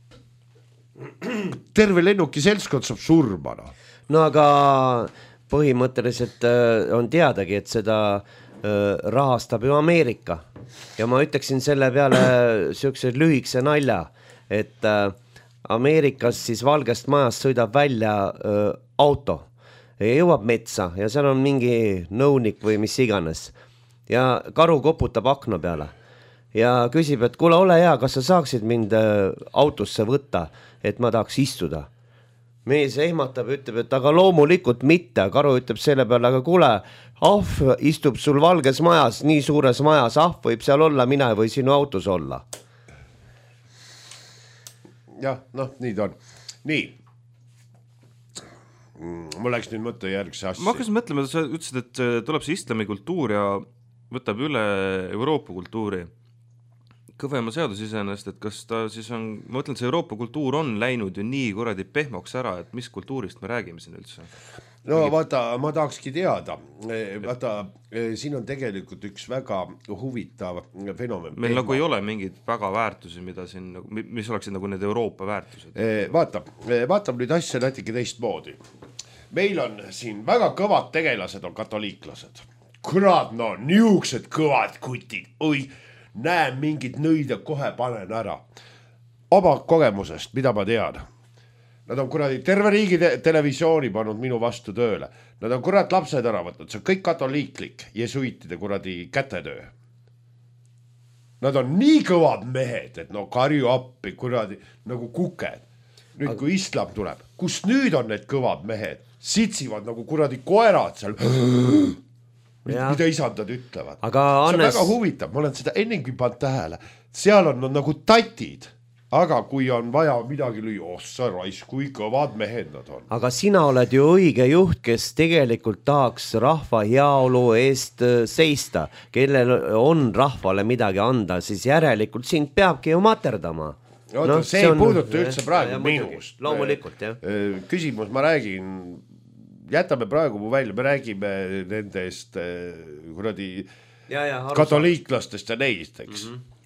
Terve lennuki seltskond saab surma. No aga põhimõtteliselt on teadagi, et seda rahastab ju Ameerika. Ja ma ütleksin selle peale sükse lühikse nalja, et Ameerikas siis Valgest majast sõidab välja auto ja jõuab metsa ja seal on mingi nõunik või mis iganes. Ja karu koputab akna peale ja küsib, et kuule, ole hea, kas sa saaksid mind autosse võtta, et ma tahaks istuda. Mees ehmatab, ütleb, et aga loomulikult mitte. Karu ütleb selle peale, aga kuule, ahv istub sul Valges majas, nii suures majas, ahv võib seal olla, mine või sinu autos olla. Jah, nii ta on. Nii. Mul läks nüüd mõtte järgse asja. Ma hakkasin mõtlema, sa ütlesid, et tuleb see islami kultuur ja võtab üle Euroopa kultuuri. Kõvema seadus iseenesest, et kas ta siis on, ma ütlen, see Euroopa kultuur on läinud ju nii kuradi pehmoks ära, et mis kultuurist me räägime siin üldse? No vaata, ma tahakski teada, vaata, siin on tegelikult üks väga huvitav fenomen. Meil nagu ei ole mingid väga väärtusi, mida siin, mis oleksid nagu need Euroopa väärtused. Vaata nüüd asja natuke teistmoodi. Meil on siin väga kõvad tegelased on katoliiklased. Kurat, no niuksed kõvad kutid, oi, näen mingid nõid ja kohe panen ära. Oma kogemusest, mida ma tean. Nad on kuradi terve riigi televisiooni pannud minu vastu tööle. Nad on kurat lapsed ära võtnud. See on kõik katoliiklik jesuitide kuradi kätetöö. Nad on nii kõvad mehed, et no karju appi kuradi nagu kuked. Nüüd kui islam tuleb, kus nüüd on need kõvad mehed? Sitsivad nagu kuradi koerad seal. Mida isandad ütlevad. See on väga huvitav, ma olen seda ennengi pannud tähele. Seal on nagu tatid, aga kui on vaja midagi lüüa, sa raisk, kui kõvad mehed nad on. Aga sina oled ju õige juht, kes tegelikult tahaks rahva heaolu eest seista, kellel on rahvale midagi anda, siis järelikult sind peabki ju materdama. See ei puuduta üldse praegu minust. Loomulikult, jah. Küsimus, ma räägin, jätame praegu mu välja, me räägime nendest kuradi katoliiklastest ja neist, eks.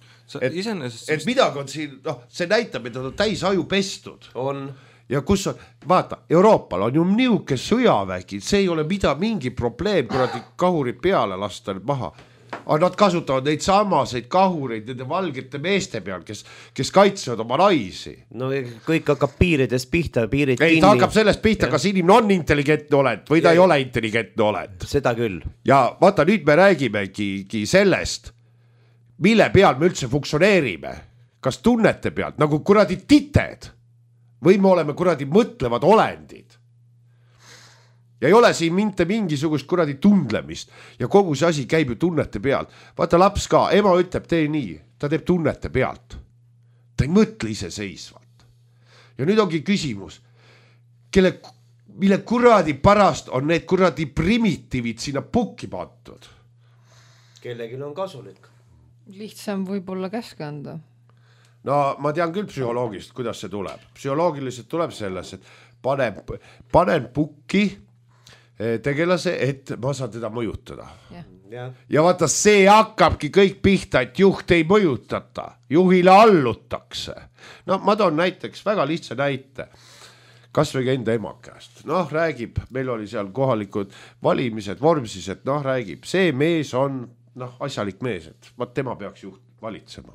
Et midagi on siin, see näitab, et nad on täis aju pestud. On. Ja kus on, vaata, Euroopal on ju niuke sõjavägi, see ei ole mingi probleem, kuradi kahurid peale lasta nüüd maha. Aga nad kasutavad neid samaseid kahureid nende valgete meeste peal, kes kaitsevad oma naisi. No kõik hakkab piiridest pihta, piirid kinni. Ei, ta hakkab sellest pihta, kas inimene on intelligentne oled või ta ei ole intelligentne oled. Seda küll. Ja vaata, nüüd me räägimegi sellest, mille peal me üldse funktsioneerime. Kas tunnete pealt, nagu kuradi tited või me oleme kuradi mõtlevad olendid. Ja ei ole siin mitte mingisugust kuradi tundlemist ja kogu see asi käib ju tunnete pealt. Vaata laps ka, ema ütleb tee nii, ta teeb tunnete pealt. Ta ei mõtle iseseisvalt. Ja nüüd ongi küsimus, mille kuradi pärast on need kuradi primitiivid sinna pukki pantud. Kellelgi on kasulik. Lihtsam võib-olla käske anda. No ma tean küll psühholoogist, kuidas see tuleb. Psühholoogiliselt tuleb selles, et panen pukki tegelase, et ma saan teda mõjutada. Ja vaata, see hakkabki kõik pihta, et juht ei mõjutata, juhile allutakse. No ma toon näiteks väga lihtsa näite. Kas või enda ema käest. Noh, räägib, meil oli seal kohalikud valimised, Vormsis, et noh, räägib, see mees on asjalik mees, et vaat tema peaks juht valitsema.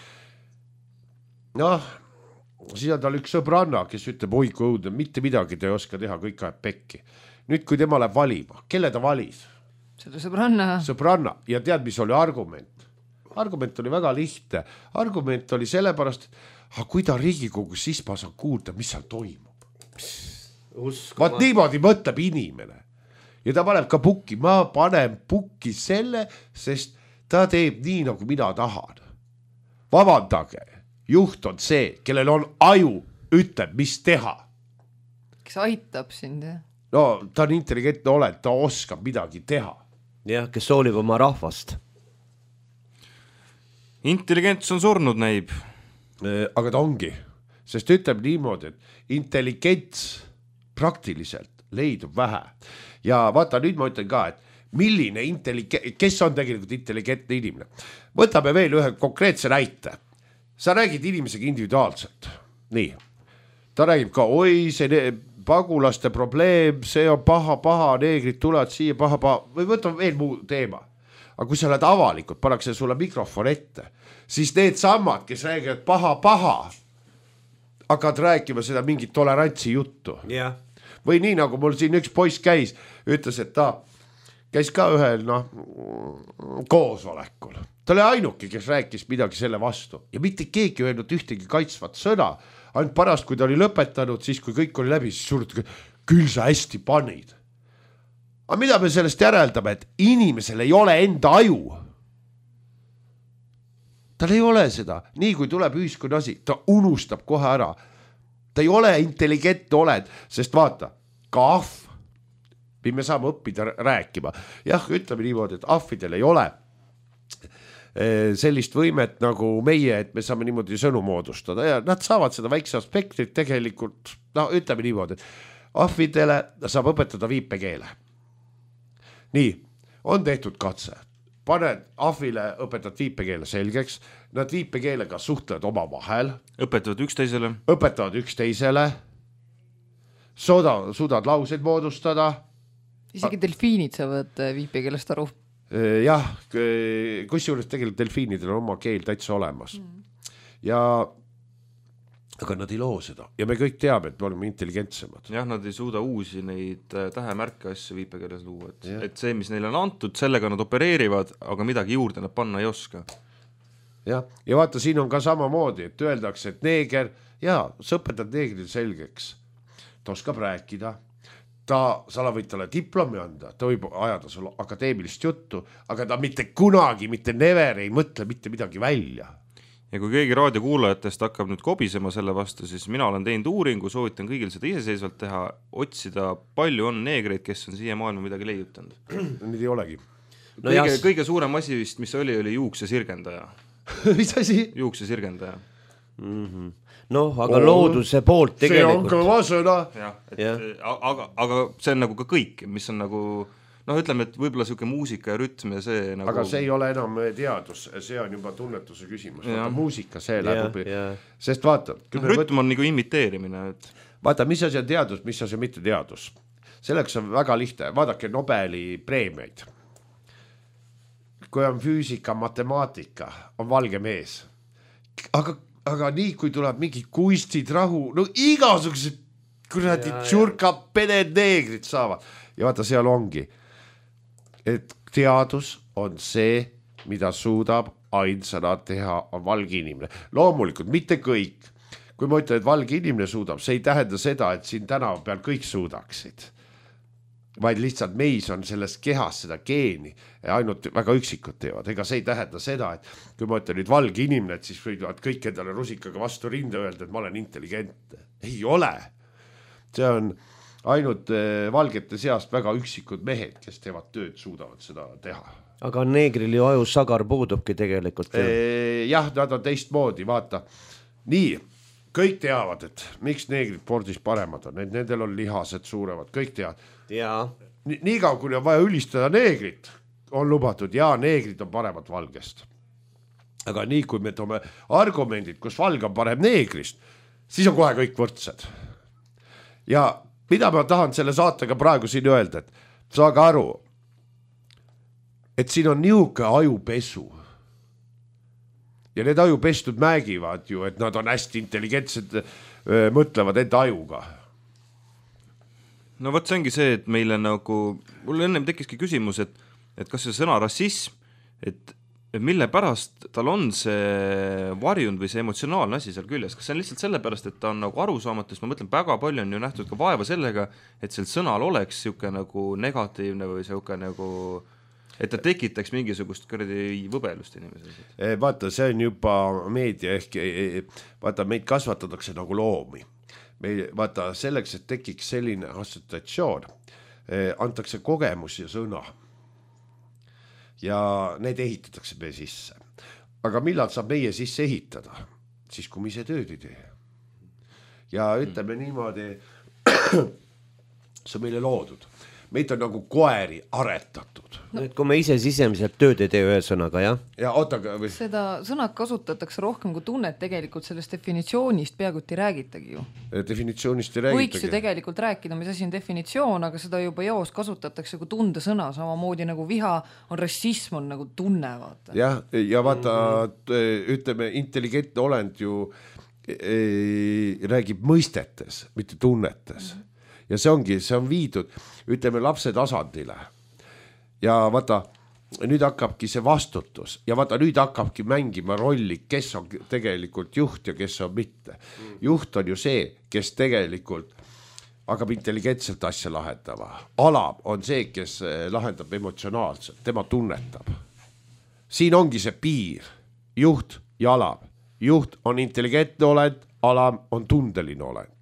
Noh, siis on tal üks sõbranna, kes ütleb, oi kui õudne, mitte midagi ta ei oska teha, kõik ajab pekki. Nüüd, kui tema läheb valima, kelle ta valis? Selle sõbranna. Sõbranna ja tead, mis oli argument? Argument oli väga lihtne. Argument oli sellepärast, et kui ta Riigikogus, siis ma saan kuulda, mis seal toimub. Vaat niimoodi mõtleb inimene. Ja ta paneb ka pukki. Ma panen pukki selle, sest ta teeb nii, nagu mina tahan. Vabandage, juht on see, kellel on aju, ütleb, mis teha. Kes aitab sind, jah? No, ta on intelligentne olend, ta oskab midagi teha. Jah, kes soolib oma rahvast. Intelligents on surnud, näib. Aga ta ongi, sest ütleb niimoodi, et intelligents praktiliselt leidub vähe. Ja vaata, nüüd ma ütlen ka, et milline kes on tegelikult intelligentne inimene. Võtame veel ühe konkreetse näite. Sa räägid inimesega individuaalselt. Nii, ta räägib ka, oi, see pagulaste probleem, see on paha, neegrid tulevad siia paha, või võtame veel muu teema. Aga kui sa oled avalikult, pannakse sulle mikrofon ette, siis need sammad, kes räägivad paha, hakkad rääkima seda mingit tolerantsi juttu. Yeah. Või nii, nagu mul siin üks poiss käis, ütles, et ta käis ka ühel koosolekul. Ta oli ainuke, kes rääkis midagi selle vastu ja mitte keegi öelnud ühtegi kaitsvat sõna. Ainult pärast, kui ta oli lõpetanud, siis kui kõik oli läbi, siis surnud, küll sa hästi panid. Aga mida me sellest järeldame, et inimesel ei ole enda aju. Tal ei ole seda. Nii kui tuleb ühiskonna asi, ta unustab kohe ära. Ta ei ole intelligentne oled, sest vaata, ka ahv, me saame õppida rääkima. Jah, ütleme niimoodi, et ahvidel ei ole sellist võimet nagu meie, et me saame niimoodi sõnu moodustada ja nad saavad seda väikse aspektrit tegelikult, ütleme niimoodi, et ahvidele saab õpetada viipekeele. Nii, on tehtud katse. Paned ahvile õpetad viipekeele selgeks, nad viipekeelega suhtlevad oma vahel. Õpetavad üksteisele, suudavad lauseid moodustada. Isegi delfiinid saavad viipekeelest aru. Jah, kusjuures tegelikult delfiinidel on oma keel täitsa olemas. Aga nad ei loo seda ja me kõik teame, et me oleme intelligentsemad. Jah, nad ei suuda uusi neid tähemärke asju viipekeeles luua, et see, mis neile on antud, sellega nad opereerivad, aga midagi juurde nad panna ei oska. Ja vaata, siin on ka samamoodi, et öeldakse, et neeger, sa õpetad neegril selgeks, ta oskab rääkida, sa võid talle diplomi anda, ta võib ajada sul akadeemilist juttu, aga ta mitte kunagi, mitte never ei mõtle mitte midagi välja. Ja kui keegi raadiokuulajatest hakkab nüüd kobisema selle vastu, siis mina olen teinud uuringu, soovitan kõigil seda iseseisvalt teha, otsida, palju on neegreid, kes on siia maailma midagi leiutanud. Neid ei olegi. No kõige suurem asi vist, mis oli juukse sirgendaja. Mis asi? Juukse sirgendaja. Noh, aga looduse poolt tegelikult. See on kõva sõna. Aga see on nagu ka kõik, mis on nagu, ütleme, et võib-olla siuke muusika ja rütm ja see nagu... Aga see ei ole enam teadus, see on juba tunnetuse küsimus. Vaata, muusika see läheb. Sest vaata... Rütm on nagu imiteerimine. Vaata, mis asi on teadus, mis asi on mitte teadus. Selleks on väga lihtne. Vaadake Nobeli preemiaid. Kui on füüsika, matemaatika, on valge mees. Aga nii, kui tuleb mingi kuistid, rahu, igasugused kuradi tšurka pened neegrid saavad. Ja vaata, seal ongi, et teadus on see, mida suudab ainsana teha, on valge inimene. Loomulikult, mitte kõik. kui ma ütlen, et valge inimene suudab, see ei tähenda seda, et siin tänava peal kõik suudaksid, vaid lihtsalt meis on selles kehas seda geeni ja ainult väga üksikud teevad. Ega see ei tähenda seda, et kui ma ütlen nüüd valge inimene, et siis võivad kõik endale rusikaga vastu rinde öelda, et ma olen intelligentne. Ei ole. See on ainult valgete seast väga üksikud mehed, kes teevad tööd, suudavad seda teha. Aga neegril ju ajus sagar puudubki tegelikult. Jah, nad on teistmoodi, vaata. Nii, kõik teavad, et miks neegrid spordis paremad on, nendel on lihased suuremad, kõik teavad. Jaa. Nii kaua, kui on vaja ülistada neegrit, on lubatud, ja neegrid on paremad valgest. Aga nii, kui me toome argumendid, kus valge on parem neegrist, siis on kohe kõik võrdsed. Ja mida ma tahan selle saatega praegu siin öelda, et saage aru, et siin on niuke ajupesu. Ja need ajupestud määgivad ju, et nad on hästi intelligentsed, mõtlevad enda ajuga. No võt see ongi see, et meile nagu, mulle ennem tekkiski küsimus, et kas see sõna rassism, et mille pärast tal on see varjund või see emotsionaalne asi seal küljes, kas see on lihtsalt sellepärast, et ta on nagu arusaamatus, ma mõtlen, väga palju on ju nähtud ka vaeva sellega, et sel sõnal oleks siuke nagu negatiivne või siuke nagu, et ta tekitaks mingisugust võbelust inimeses. Vaata, see on juba meedia ehk, vaata, meid kasvatatakse nagu loomi. Vaata, selleks, et tekiks selline assotsiatsioon, antakse kogemus ja sõna. Ja need ehitatakse meie sisse. Aga millal saab meie sisse ehitada? Siis, kui me ise tööd ei tee. Ja ütleme niimoodi, see on meile loodud. Meid on nagu koeri aretatud. No, et kui me ise sisemiselt tööd ei tee ühe sõnaga, jah? Ja otaga, või... Seda sõnad kasutatakse rohkem kui tunnet, tegelikult sellest definitsioonist peaaegu ei räägitagi ju. Definitsioonist ei räägitagi. Võiks ju tegelikult rääkida, mis asi on definitsioon, aga seda juba joos kasutatakse kui tundesõna, samamoodi nagu viha on, rassism on nagu tunne, vaata. Jah, ja vaata, ütleme, intelligentne olend ju räägib mõistetes, mitte tunnetes. Ja see on viidud, ütleme, lapse tasandile. Ja vaata, nüüd hakkabki see vastutus ja vaata, nüüd hakkabki mängima rolli, kes on tegelikult juht ja kes on mitte. Juht on ju see, kes tegelikult hakkab intelligentselt asja lahendama. Alam on see, kes lahendab emotsionaalselt, tema tunnetab. Siin ongi see piir, juht ja alam. Juht on intelligentne olend, alam on tundeline olend.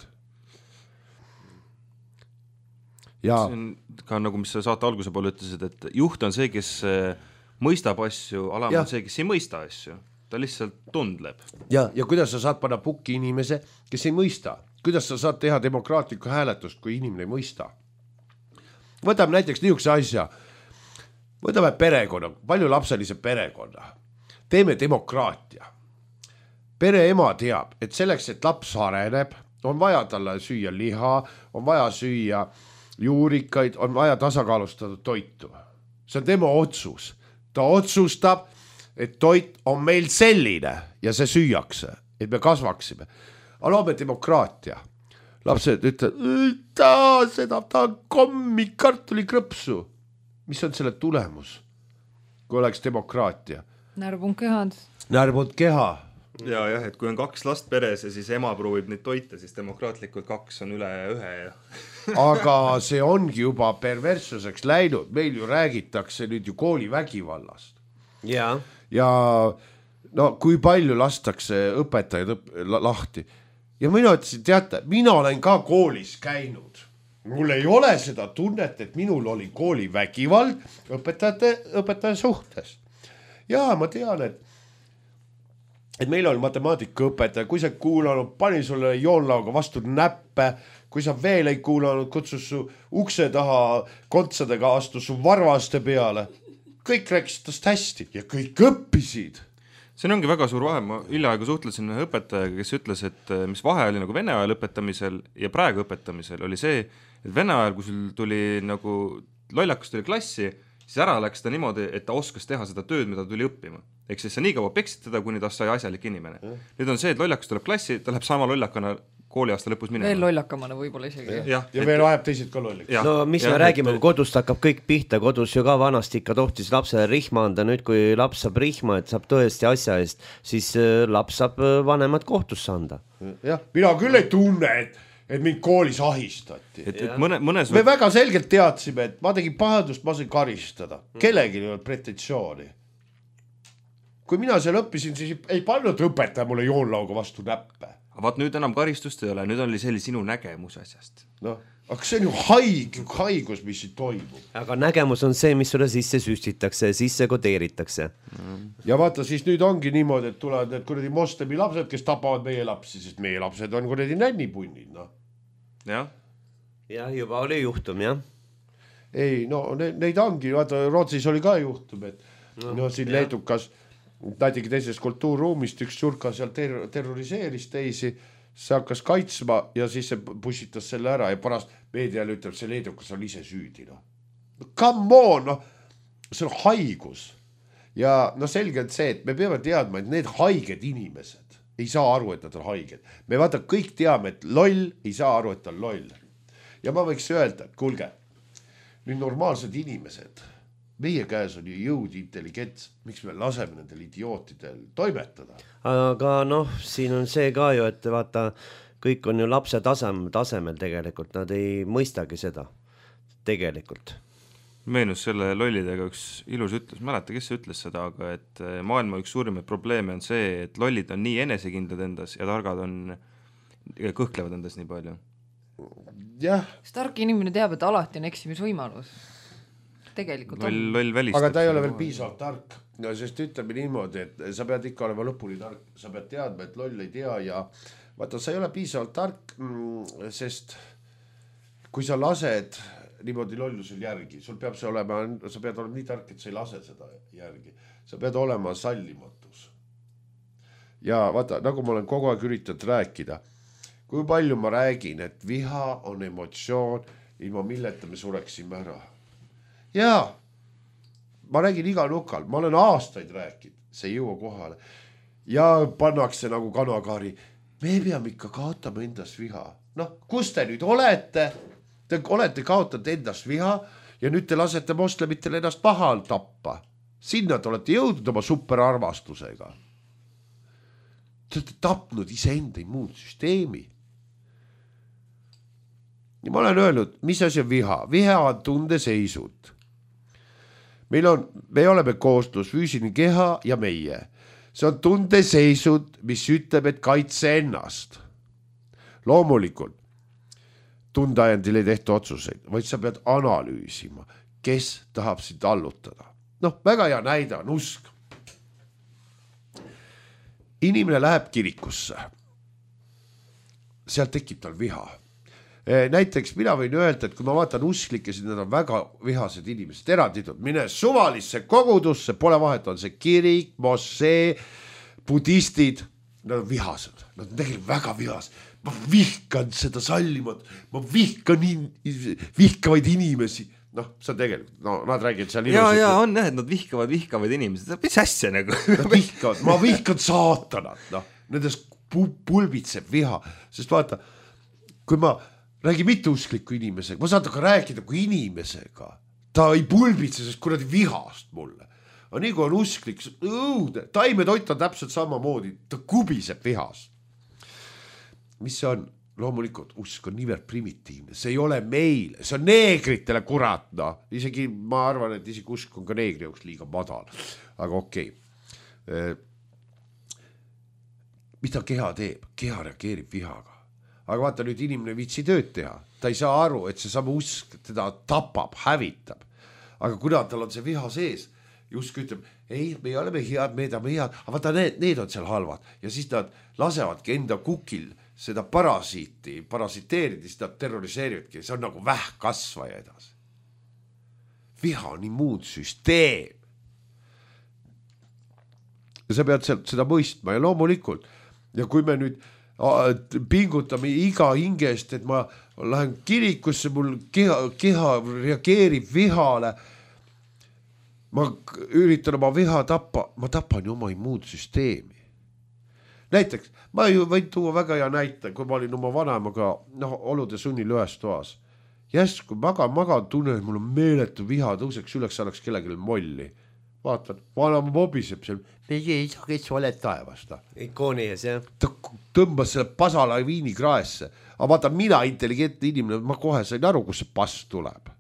Ja. See on ka nagu, mis sa saate alguse poole ütlesid, et juht on see, kes mõistab asju, alam on see, kes ei mõista asju. Ta lihtsalt tundleb. Ja kuidas sa saad panna pukki inimese, kes ei mõista? Kuidas sa saad teha demokraatlikku hääletust, kui inimene ei mõista? Võtame näiteks niisuguse asja. Võtame perekonna, palju lapselise perekonna. Teeme demokraatia. Pere ema teab, et selleks, et laps areneb, on vaja talle süüa liha, on vaja süüa juurikaid, on vaja tasakaalustatud toitu. See on tema otsus. Ta otsustab, et toit on meil selline ja see süüakse, et me kasvaksime. Aga loome demokraatia. Lapsed ütlevad, ta on kommi kartulikrõpsu. Mis on selle tulemus, kui oleks demokraatia? Närbunud kehad. Närbunud keha. Ja, et kui on 2 last peres ja siis ema proovib neid toite, siis demokraatlikult 2 on üle 1. Ja. Aga see ongi juba perverssuseks läinud. Meil ju räägitakse nüüd ju koolivägivallast. Ja no kui palju lastakse õpetajad lahti. Ja mina ütlesin, teate, mina olen ka koolis käinud. Mul ei ole seda tunnet, et minul oli koolivägivald õpetaja suhtes. Ja ma tean, et meil on matemaatikaõpetaja, kui sa kuulanud, pani sulle joonlauga vastu näppe, kui sa veel ei kuulanud, kutsus su ukse taha kontsadega, astus su varvaste peale. Kõik rääkisid tast hästi ja kõik õppisid. See ongi väga suur vahe, ma hiljaaegu suhtlesin ühe õpetajaga, kes ütles, et mis vahe oli nagu vene ajal õpetamisel ja praegu õpetamisel oli see, et vene ajal, kui sul tuli nagu lollakas tuli klassi, siis ära läks ta niimoodi, et ta oskas teha seda tööd, mida tuli õppima. Ehk siis sa nii kaua peksid teda, kuni ta sai asjalik inimene. Nüüd on see, et lollakas tuleb klassi, ta läheb sama lollakana kooliaasta lõpus minema. Veel lollakamana võib-olla isegi. Ja veel ajab teised ka lolliks. No mis me räägime, kui kodust hakkab kõik pihta, kodus ju ka vanasti ikka tohtis lapsele rihma anda, nüüd kui laps saab rihma, et saab tõesti asja eest, siis laps saab vanemad kohtusse anda. Jah, mina küll ei tunne, et mind koolis ahistati. Me väga selgelt teadsime, et ma tegin pahandust, ma sain karistada. Kellegi ei olnud pretensiooni. Kui mina seal õppisin, siis ei pannud õpetaja mulle joonlauga vastu näppe. Aga vaat nüüd enam karistust ei ole, nüüd oli selline sinu nägemus asjast. No, aga see on ju haigus, mis siin toimub. Aga nägemus on see, mis sulle sisse süstitakse, sisse kodeeritakse. Ja vaata, siis nüüd ongi niimoodi, et tulevad need kuradi moslemi lapsed, kes tapavad meie lapsi, sest meie lapsed on kuradi nännipunnid, noh. Jah. Jah, juba oli juhtum, jah. Ei, no neid ongi, vaata, Rootsis oli ka juhtum, et no siin Leedukas ta tegi teisest kultuurruumist, üks surka seal terroriseeris teisi, see hakkas kaitsma ja siis see pussitas selle ära ja pärast meediale ütleb, see Leedukas on ise süüdi. No. Come on, no. See on haigus. Ja no selgelt see, et me peame teadma, et need haiged inimesed ei saa aru, et nad on haiged. Me vaata kõik teame, et loll ei saa aru, et on loll. Ja ma võiks öelda, et kuulge, nüüd normaalsed inimesed, meie käes on ju jõud intelligents, miks me laseme nendel idiootidel toimetada? Aga noh, siin on see ka ju, et vaata, kõik on ju lapse tasemel tegelikult, nad ei mõistagi seda tegelikult. Meenus selle lollidega üks ilus ütles, mäleta, kes see ütles seda, aga et maailma üks suurimaid probleeme on see, et lollid on nii enesekindlad endas ja targad on, kõhklevad endas nii palju. Jah. Tark inimene teab, et alati on eksimisvõimalus. Tegelikult on. Loll välistab. Aga ta ei ole veel piisavalt tark, no, sest ütleme niimoodi, et sa pead ikka olema lõpuni tark, sa pead teadma, et loll ei tea ja vaata, sa ei ole piisavalt tark, sest kui sa lased niimoodi lollusel järgi, sa pead olema nii tark, et sa ei lase seda järgi, sa pead olema sallimatus. Ja vaata, nagu ma olen kogu aeg üritanud rääkida, kui palju ma räägin, et viha on emotsioon, ilma milleta me sureksime ära. Jaa, ma räägin iga nukal, ma olen aastaid rääkinud, see ei jõua kohale. Ja pannakse nagu kanakaari, me peame ikka kaotama endast viha. Noh, kus te nüüd olete? Te olete kaotanud endast viha ja nüüd te lasete moslemitel ennast maha tappa. Sinna te olete jõudnud oma superarmastusega. Te olete tapnud iseenda immuunsüsteemi. Ja ma olen öelnud, mis asi on viha? Viha on tundeseisud. Me oleme koostus füüsiline keha ja meie. See on tundeseisud, mis ütleb, et kaitse ennast. Loomulikult, tundeajendil ei tehta otsuseid, vaid sa pead analüüsima, kes tahab sind allutada. Noh, väga hea näide on usk. Inimene läheb kirikusse. Seal tekib tal viha. Näiteks mina võin öelda, et kui ma vaatan usklikke, siis need on väga vihased inimesed, eranditult. Mine suvalisse kogudusse, pole vahet, on see kirik, mossee, budistid, nad on vihased. Nad on tegelikult väga vihased. Ma vihkan seda sallimat, ma vihkan vihkavaid inimesi. Noh, see on tegelikult, no nad räägivad seal ilusid. Ja on nähed, nad vihkavad inimesed. Mis asja nagu? Ma vihkan saatanat, noh, nendes pulbitseb viha, sest vaata, kui ma räägi mitteuskliku inimesega, ma saan ka rääkida kui inimesega. Ta ei pulbitse, sest kuradi vihast mulle. Aga nii kui on usklik, õudne, taimetoit on täpselt samamoodi, ta kubiseb vihast. Mis see on? Loomulikult usk on niivõrd primitiivne, see ei ole meil, see on neegritele kurat, no. Isegi ma arvan, et isegi usk on ka neegri jaoks liiga madal, aga okei. Mida keha teeb? Keha reageerib vihaga. Aga vaata nüüd inimene viitsi tööd teha, ta ei saa aru, et see sama usk teda tapab, hävitab. Aga kuna tal on see viha sees, usk ütleb, ei, me oleme head, me edame head, aga vaata need on seal halvad ja siis nad lasevadki enda kukil seda parasiteerida, siis nad terroriseerivadki, see on nagu vähkkasvaja edasi. Viha on immuunsüsteem. Ja sa pead seda mõistma ja loomulikult. Ja kui me nüüd pingutame iga hingest, et ma lähen kirikusse, mul keha reageerib vihale, ma üritan oma viha tappa, ma tapan ju oma immuunsüsteemi. näiteks, ma ju võin tuua väga hea näite, kui ma olin oma vanemaga olude sunnil ühes toas. Järsku magan, tunnen, et mul on meeletu viha, tõuseks üleks, annaks kellelegi molli. Vaatan, vanema vobiseb seal, meie isa, kes oled taevast. Ikooni ees, jah. Ta tõmbas selle pasala viini kraesse. Aga vaata, mina intelligentne inimene, ma kohe sain aru, kus see pass tuleb.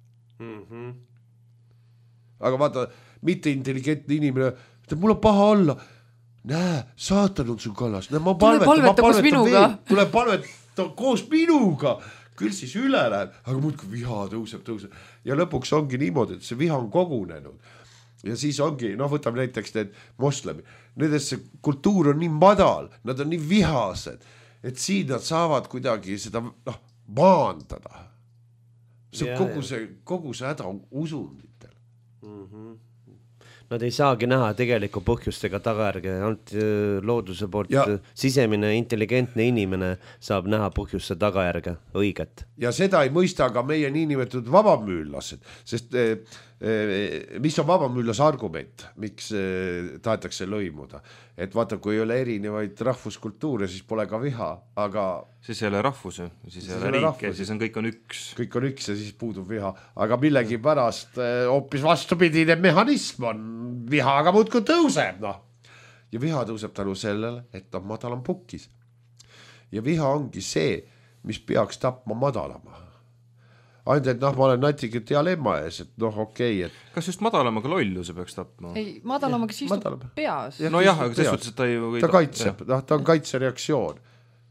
Aga vaata, mitte intelligentne inimene, mul on paha olla. Näe, saatan on sul kallas. Ma palveta koos minuga. Tule palveta koos minuga. Küll siis üle läheb, aga muudki viha tõuseb. Ja lõpuks ongi niimoodi, et see viha on kogunenud. Ja siis ongi, võtame näiteks need moslemi. Nendesse kultuur on nii madal, nad on nii vihased, et siin nad saavad kuidagi seda maandada. See kogu see häda on usunditel. Nad ei saagi näha tegeliku põhjust ega tagajärge, ainult looduse poolt sisemine intelligentne inimene saab näha põhjusse tagajärge, õiget. Ja seda ei mõista ka meie niinimetatud vabamüüllased, sest mis on vabamüüllas argument, miks tahetakse lõimuda. Et vaata, kui ei ole erinevaid rahvuskultuure, siis pole ka viha, aga... Siis ei ole rahvus, siis ei ole riik, siis on kõik on üks. Kõik on üks ja siis puudub viha. Aga millegi pärast hoopis vastupidine mehhanism on viha, aga muudkui tõuseb. Ja viha tõuseb tänu sellele, et on madalam pukkis. Ja viha ongi see, mis peaks tapma madalama. Ainult, et ma olen natuke dialemma ees, et okei. Et... Kas just madalamaga lolluse peaks tapma? Ei, madalamaga siis istub peas. No jah, aga selles suhtes, et ta ei... Ta kaitseb, ta on kaitsereaktsioon.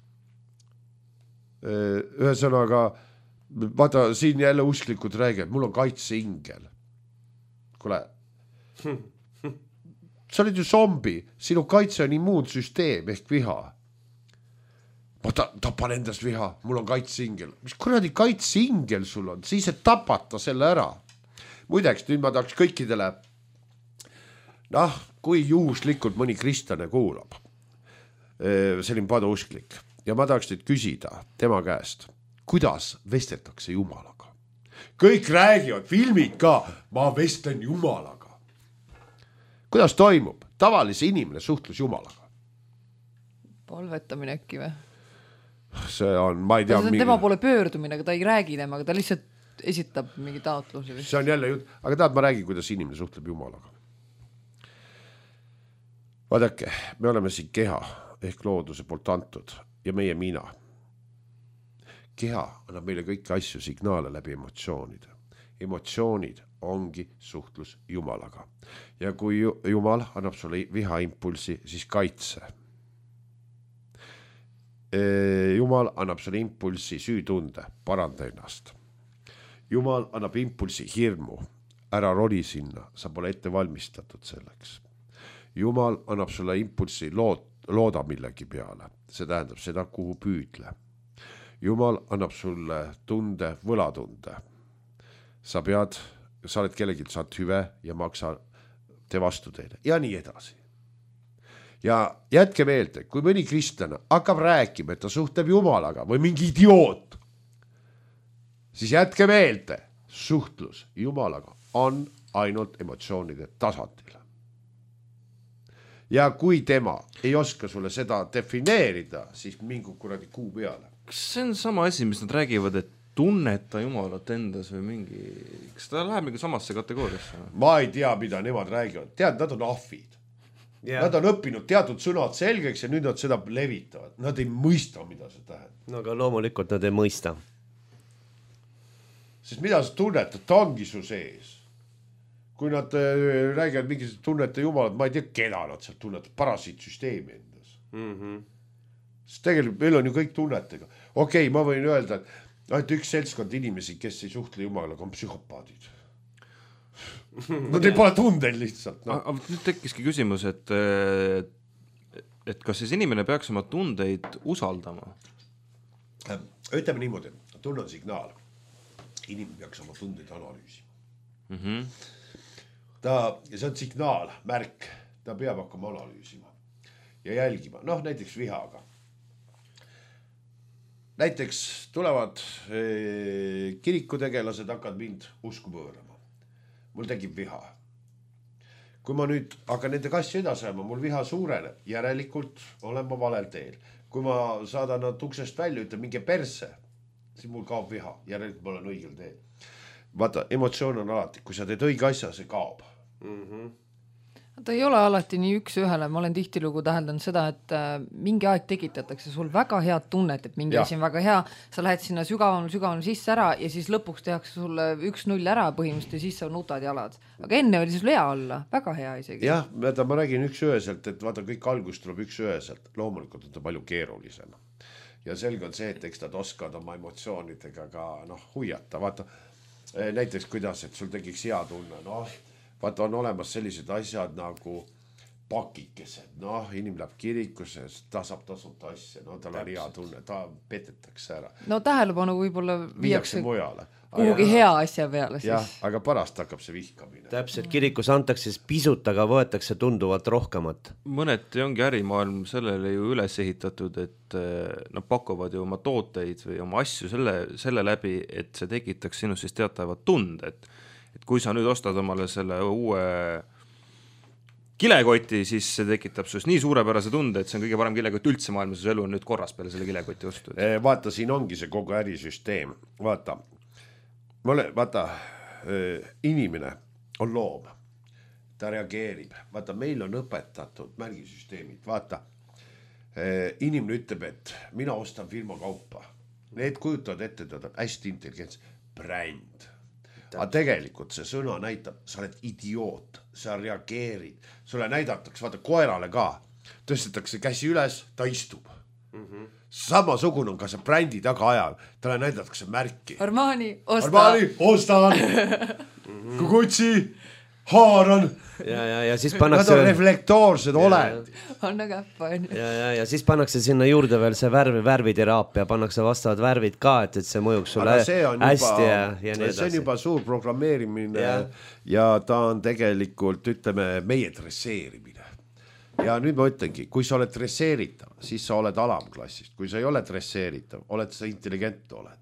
Ühesõnaga, vaata, siin jälle usklikud räägivad, mul on kaitseingel. Kule, sa olid ju zombi, sinu kaitse on immuunsüsteem ehk viha. Ma tapan endas viha, mul on kaitseingel. Mis kuradi kaitseingel sul on? Siis et tapata selle ära. Muideks, nüüd ma tahaks kõikidele, kui juhuslikult mõni kristlane kuulab, selline padausklik, ja ma tahaks nüüd küsida tema käest, kuidas vestetakse Jumalaga? Kõik räägivad, filmid ka, ma vestlen Jumalaga. Kuidas toimub tavalise inimene suhtlus Jumalaga? Palvetamine äkki või? See on, ma ei tea... See on tema poole pöördumine, aga ta ei räägi temaga, ta lihtsalt esitab mingi taotlusi. See on jälle jutt, aga tahad ma räägin, kuidas inimene suhtleb Jumalaga. Vaadake, me oleme siin keha ehk looduse poolt antud ja meie mina. Keha annab meile kõiki asju signaale läbi emotsioonide. Emotsioonid ongi suhtlus Jumalaga. Ja kui Jumal annab sulle viha impulsi, siis kaitse. Jumal annab sulle impulsi süütunde, paranda ennast. Jumal annab impulsi hirmu, ära roni sinna, sa pole ette valmistatud selleks. Jumal annab sulle impulsi looda millegi peale, see tähendab seda, kuhu püüdle. Jumal annab sulle tunde, võlatunde. Sa oled kellelgi, saad hüve ja maksa te vastu teile ja nii edasi. Ja jätke meelde, kui mõni kristlane hakkab rääkima, et ta suhtleb Jumalaga või mingi idioot, siis jätke meelde, suhtlus Jumalaga on ainult emotsioonide tasandil. Ja kui tema ei oska sulle seda defineerida, siis mingu kuradi kuu peale. Kas see on sama asi, mis nad räägivad, et tunneta Jumalat endas või mingi... Kas ta läheb mingi samasse kategooriasse? Ma ei tea, mida nemad räägivad. Tead, nad on ahvid. Yeah. Nad on õppinud teatud sõnad selgeks ja nüüd nad seda levitavad. Nad ei mõista, mida see tähendab. No aga loomulikult nad ei mõista. Sest mida sa tunnetad, ta ongi su sees. Kui nad räägivad mingis tunnete Jumalat, ma ei tea, keda nad sealt tunnetavad, parasiitsüsteemi endas. Sest tegelikult meil on ju kõik tunnetega. Okei, ma võin öelda, et ainult üks seltskond inimesi, kes ei suhtle Jumalaga, on psühhopaadid. Nad ei pole tundeid lihtsalt. Aga nüüd tekkiski küsimus, et kas siis inimene peaks oma tundeid usaldama? Ütleme niimoodi, tunne on signaal. Inimene peaks oma tundeid analüüsima. See on signaal, märk. Ta peab hakkama analüüsima ja jälgima. Näiteks vihaga. Näiteks tulevad kirikutegelased, hakkad mind usku pöörama. Mul tekib viha. kui ma nüüd hakkan nende kassi edasi ajama, mul viha suureneb, järelikult olen ma valel teel. Kui ma saadan nad uksest välja, ütlen minge perse, siis mul kaob viha, järelikult ma olen õigel teel. Vaata, emotsioon on alati, kui sa teed õige asja, see kaob. Ta ei ole alati nii üks ühele, ma olen tihtilugu täheldanud seda, et mingi aeg tekitatakse sul väga head tunnet, et mingi asi on väga hea, sa lähed sinna sügavam sisse ära ja siis lõpuks tehakse sulle 1-0 ära põhimõtteliselt ja siis sa nutad jalad. Aga enne oli sul hea olla, väga hea isegi. Jah, ma räägin üks-üheselt, et vaata kõik algus tuleb üks-üheselt, loomulikult on ta palju keerulisem. Ja selge on see, et eks nad oskavad oma emotsioonidega ka huiata, vaata näiteks kuidas, et sul tekiks hea tunne, vaata on olemas sellised asjad nagu pakikesed, inimene läheb kirikusse, ta saab tasuta asja, tal on hea tunne, ta petetakse ära. No tähelepanu võib-olla viiakse mujale. Kuhugi hea asja peale siis. Jah, aga pärast hakkab see vihkamine. Täpselt, kirikus antakse pisut, aga võetakse tunduvalt rohkemat. Mõneti ongi ärimaailm sellele ju üles ehitatud, et nad pakuvad ju oma tooteid või oma asju selle läbi, et see tekitaks sinust siis teatavad tund, et kui sa nüüd ostad omale selle uue kilekoti, siis see tekitab sinust nii suurepärase tunde, et see on kõige parem kilekott üldse maailmas, elu on nüüd korras peale selle kilekoti ostu. Vaata, siin ongi see kogu ärisüsteem. Vaata, inimene on loom, ta reageerib. Vaata, meil on õpetatud märgisüsteemid. Vaata, inimene ütleb, et mina ostan firma kaupa. Need kujutavad ette, ta on hästi intelligents bränd. Aga tegelikult see sõna näitab, sa oled idioot, sa reageerid, sulle näidatakse, vaata koerale ka, tõstetakse käsi üles, ta istub. Samasugune on ka see brändi taga ajal, talle näidatakse märki. Armani, ostan, Kukutsi, haaran. Ja siis Nad pannakse... on reflektoorsed olendid. Anna käppa. Ja siis pannakse sinna juurde veel see värviteraapia, pannakse vastavad värvid ka, et see mõjuks sulle hästi ja nii edasi. See on juba suur programmeerimine ja ta on tegelikult, ütleme, meie dresseerimine. Ja nüüd ma ütlengi, kui sa oled dresseeritav, siis sa oled alamklassist. Kui sa ei ole dresseeritav, oled sa intelligent oled.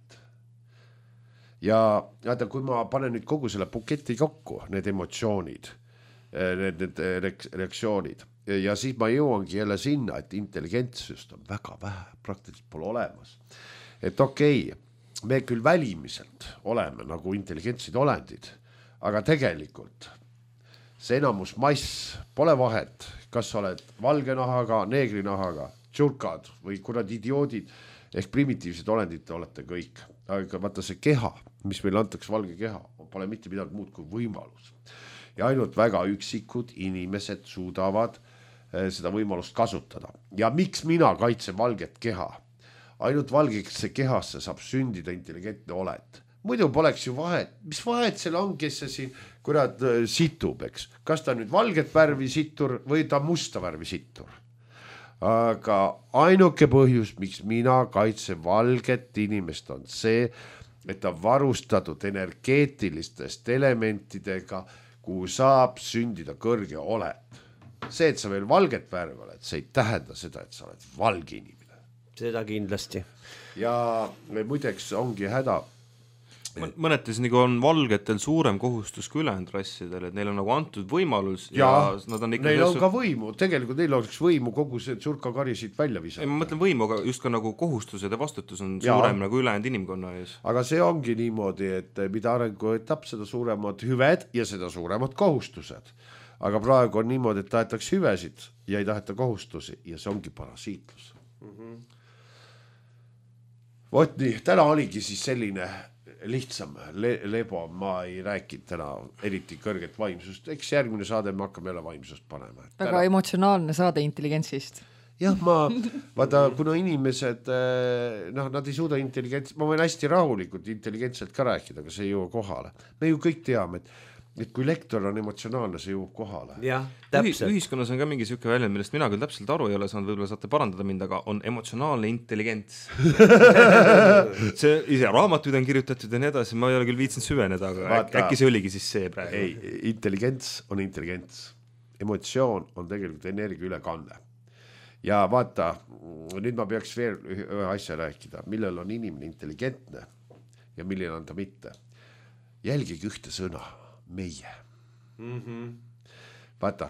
Ja vaata, kui ma panen nüüd kogu selle buketi kokku, need emotsioonid, need reaktsioonid ja siis ma jõuangi jälle sinna, et intelligentsust on väga vähe, praktiliselt pole olemas. Et okei, me küll välimiselt oleme nagu intelligentsed olendid, aga tegelikult see enamus mass pole vahet, kas sa oled valge nahaga, neegri nahaga, tšurkad või kurad idioodid ehk primitiivsed olendid olete kõik. Aga vaata see keha, mis meil antakse valge keha, pole mitte midagi muud kui võimalus. Ja ainult väga üksikud inimesed suudavad seda võimalust kasutada. Ja miks mina kaitsen valget keha? Ainult valgesse kehasse saab sündida intelligentne olend. Muidu poleks ju vahet. Mis vahet seal on, kes see siin kurat situb, eks? Kas ta nüüd valget värvi sittur või ta musta värvi sittur? Aga ainuke põhjus, miks mina kaitsen valget inimest on see, et ta varustatud energeetilistest elementidega, kuhu saab sündida kõrge oled. See, et sa veel valget värvi oled, see ei tähenda seda, et sa oled valge inimene. Seda kindlasti. Ja muideks ongi häda. Mõnetes nagu on valgetel suurem kohustus kui ülejäänud rassidel, et neil on nagu antud võimalus ja nad on ikka... Neil on ka võimu, tegelikult neil oleks võimu kogu see tsurkakari siit välja visata. Ma mõtlen võimu, aga just ka nagu kohustused ja vastutus on suurem nagu ülejäänud inimkonna ees. Aga see ongi niimoodi, et mida arengu etapp, seda suuremad hüved ja seda suuremad kohustused. Aga praegu on niimoodi, et tahetakse hüvesid ja ei taheta kohustusi ja see ongi parasiitlus. Vot nii, täna oligi siis selline lihtsam lebo, ma ei rääkinud täna eriti kõrget vaimsust, eks järgmine saade me hakkame jälle vaimsust panema. Väga emotsionaalne saade intelligentsist. Jah, vaata, kuna inimesed, nad ei suuda ma võin hästi rahulikult intelligentselt ka rääkida, aga see ei jõua kohale. Me ju kõik teame, et kui lektor on emotsionaalne, see jõuab kohale. Jah, täpselt. Ühiskonnas on ka mingi siuke väljend, millest mina küll täpselt aru ei ole saanud, võib-olla saate parandada mind, aga on emotsionaalne intelligents. See ise raamatuid on kirjutatud ja nii edasi, ma ei ole küll viitsinud süveneda, aga äkki see oligi siis see praegu. Ei, intelligents on intelligents. Emotsioon on tegelikult energia ülekanne. Ja vaata, nüüd ma peaks veel ühe asja rääkida, millel on inimene intelligentne ja milline on ta mitte. Jälgige ühte sõna. Meie. vaata,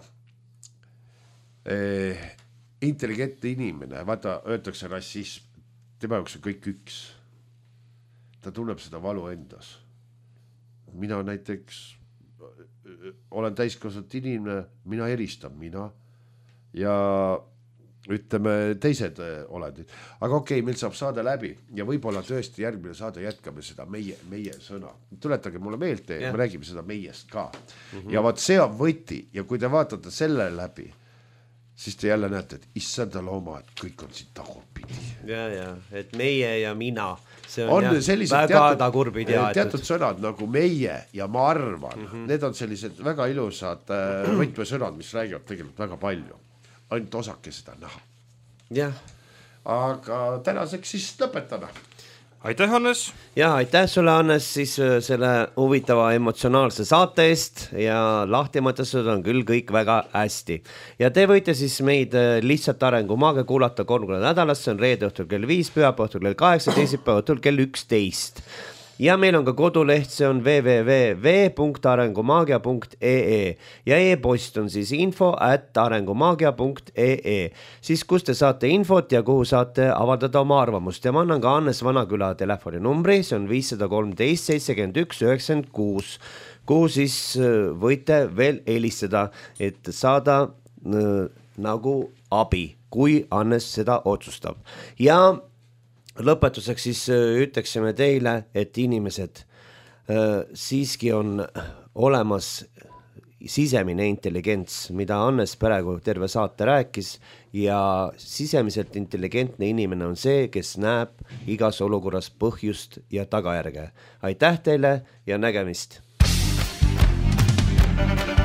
intelligentne inimene, vaata, öeldakse rassism, tema jaoks on kõik üks. Ta tunneb seda valu endas. Mina näiteks olen täiskasvanud inimene, mina eristan mina ja ütleme teised olendid. Aga okei, meil saab saada läbi ja võib-olla tõesti järgmine saade jätkame seda meie sõna. Tuletage mulle meelde, me räägime seda meiest ka. Ja vaat see on võti ja kui te vaatate selle läbi, siis te jälle näete, et issanda looma, et kõik on siin tagurpidi. Ja, et meie ja mina, see on väga tagurpidi teatud sõnad nagu meie ja ma arvan, need on sellised väga ilusad võtmesõnad, mis räägivad tegelikult väga palju. Ainult osake seda näha. Jah. Aga tänaseks siis lõpetame. Aitäh, Hannes! Ja aitäh sulle, Hannes, siis selle huvitava emotsionaalse saate eest ja lahtimõtestud on küll kõik väga hästi. Ja te võite siis meid lihtsalt arengumaaga kuulata 3 korda nädalas, see on reede õhtul kell 5, pühapäeva õhtul kell 8, teisipäeva õhtul kell 11. Ja meil on ka koduleht, see on www.arengumaagia.ee ja e-post on siis info@arengumaagia.ee. Siis kus te saate infot ja kuhu saate avaldada oma arvamust. Ja ma annan ka Hannes Vanaküla telefoninumbri, see on 513 71 96, kuhu siis võite veel helistada, et saada nagu abi, kui Hannes seda otsustab. Ja lõpetuseks siis ütleksime teile, et inimesed siiski on olemas sisemine intelligents, mida Hannes praegu terve saate rääkis ja sisemiselt intelligentne inimene on see, kes näeb igas olukorras põhjust ja tagajärge. Aitäh teile ja nägemist!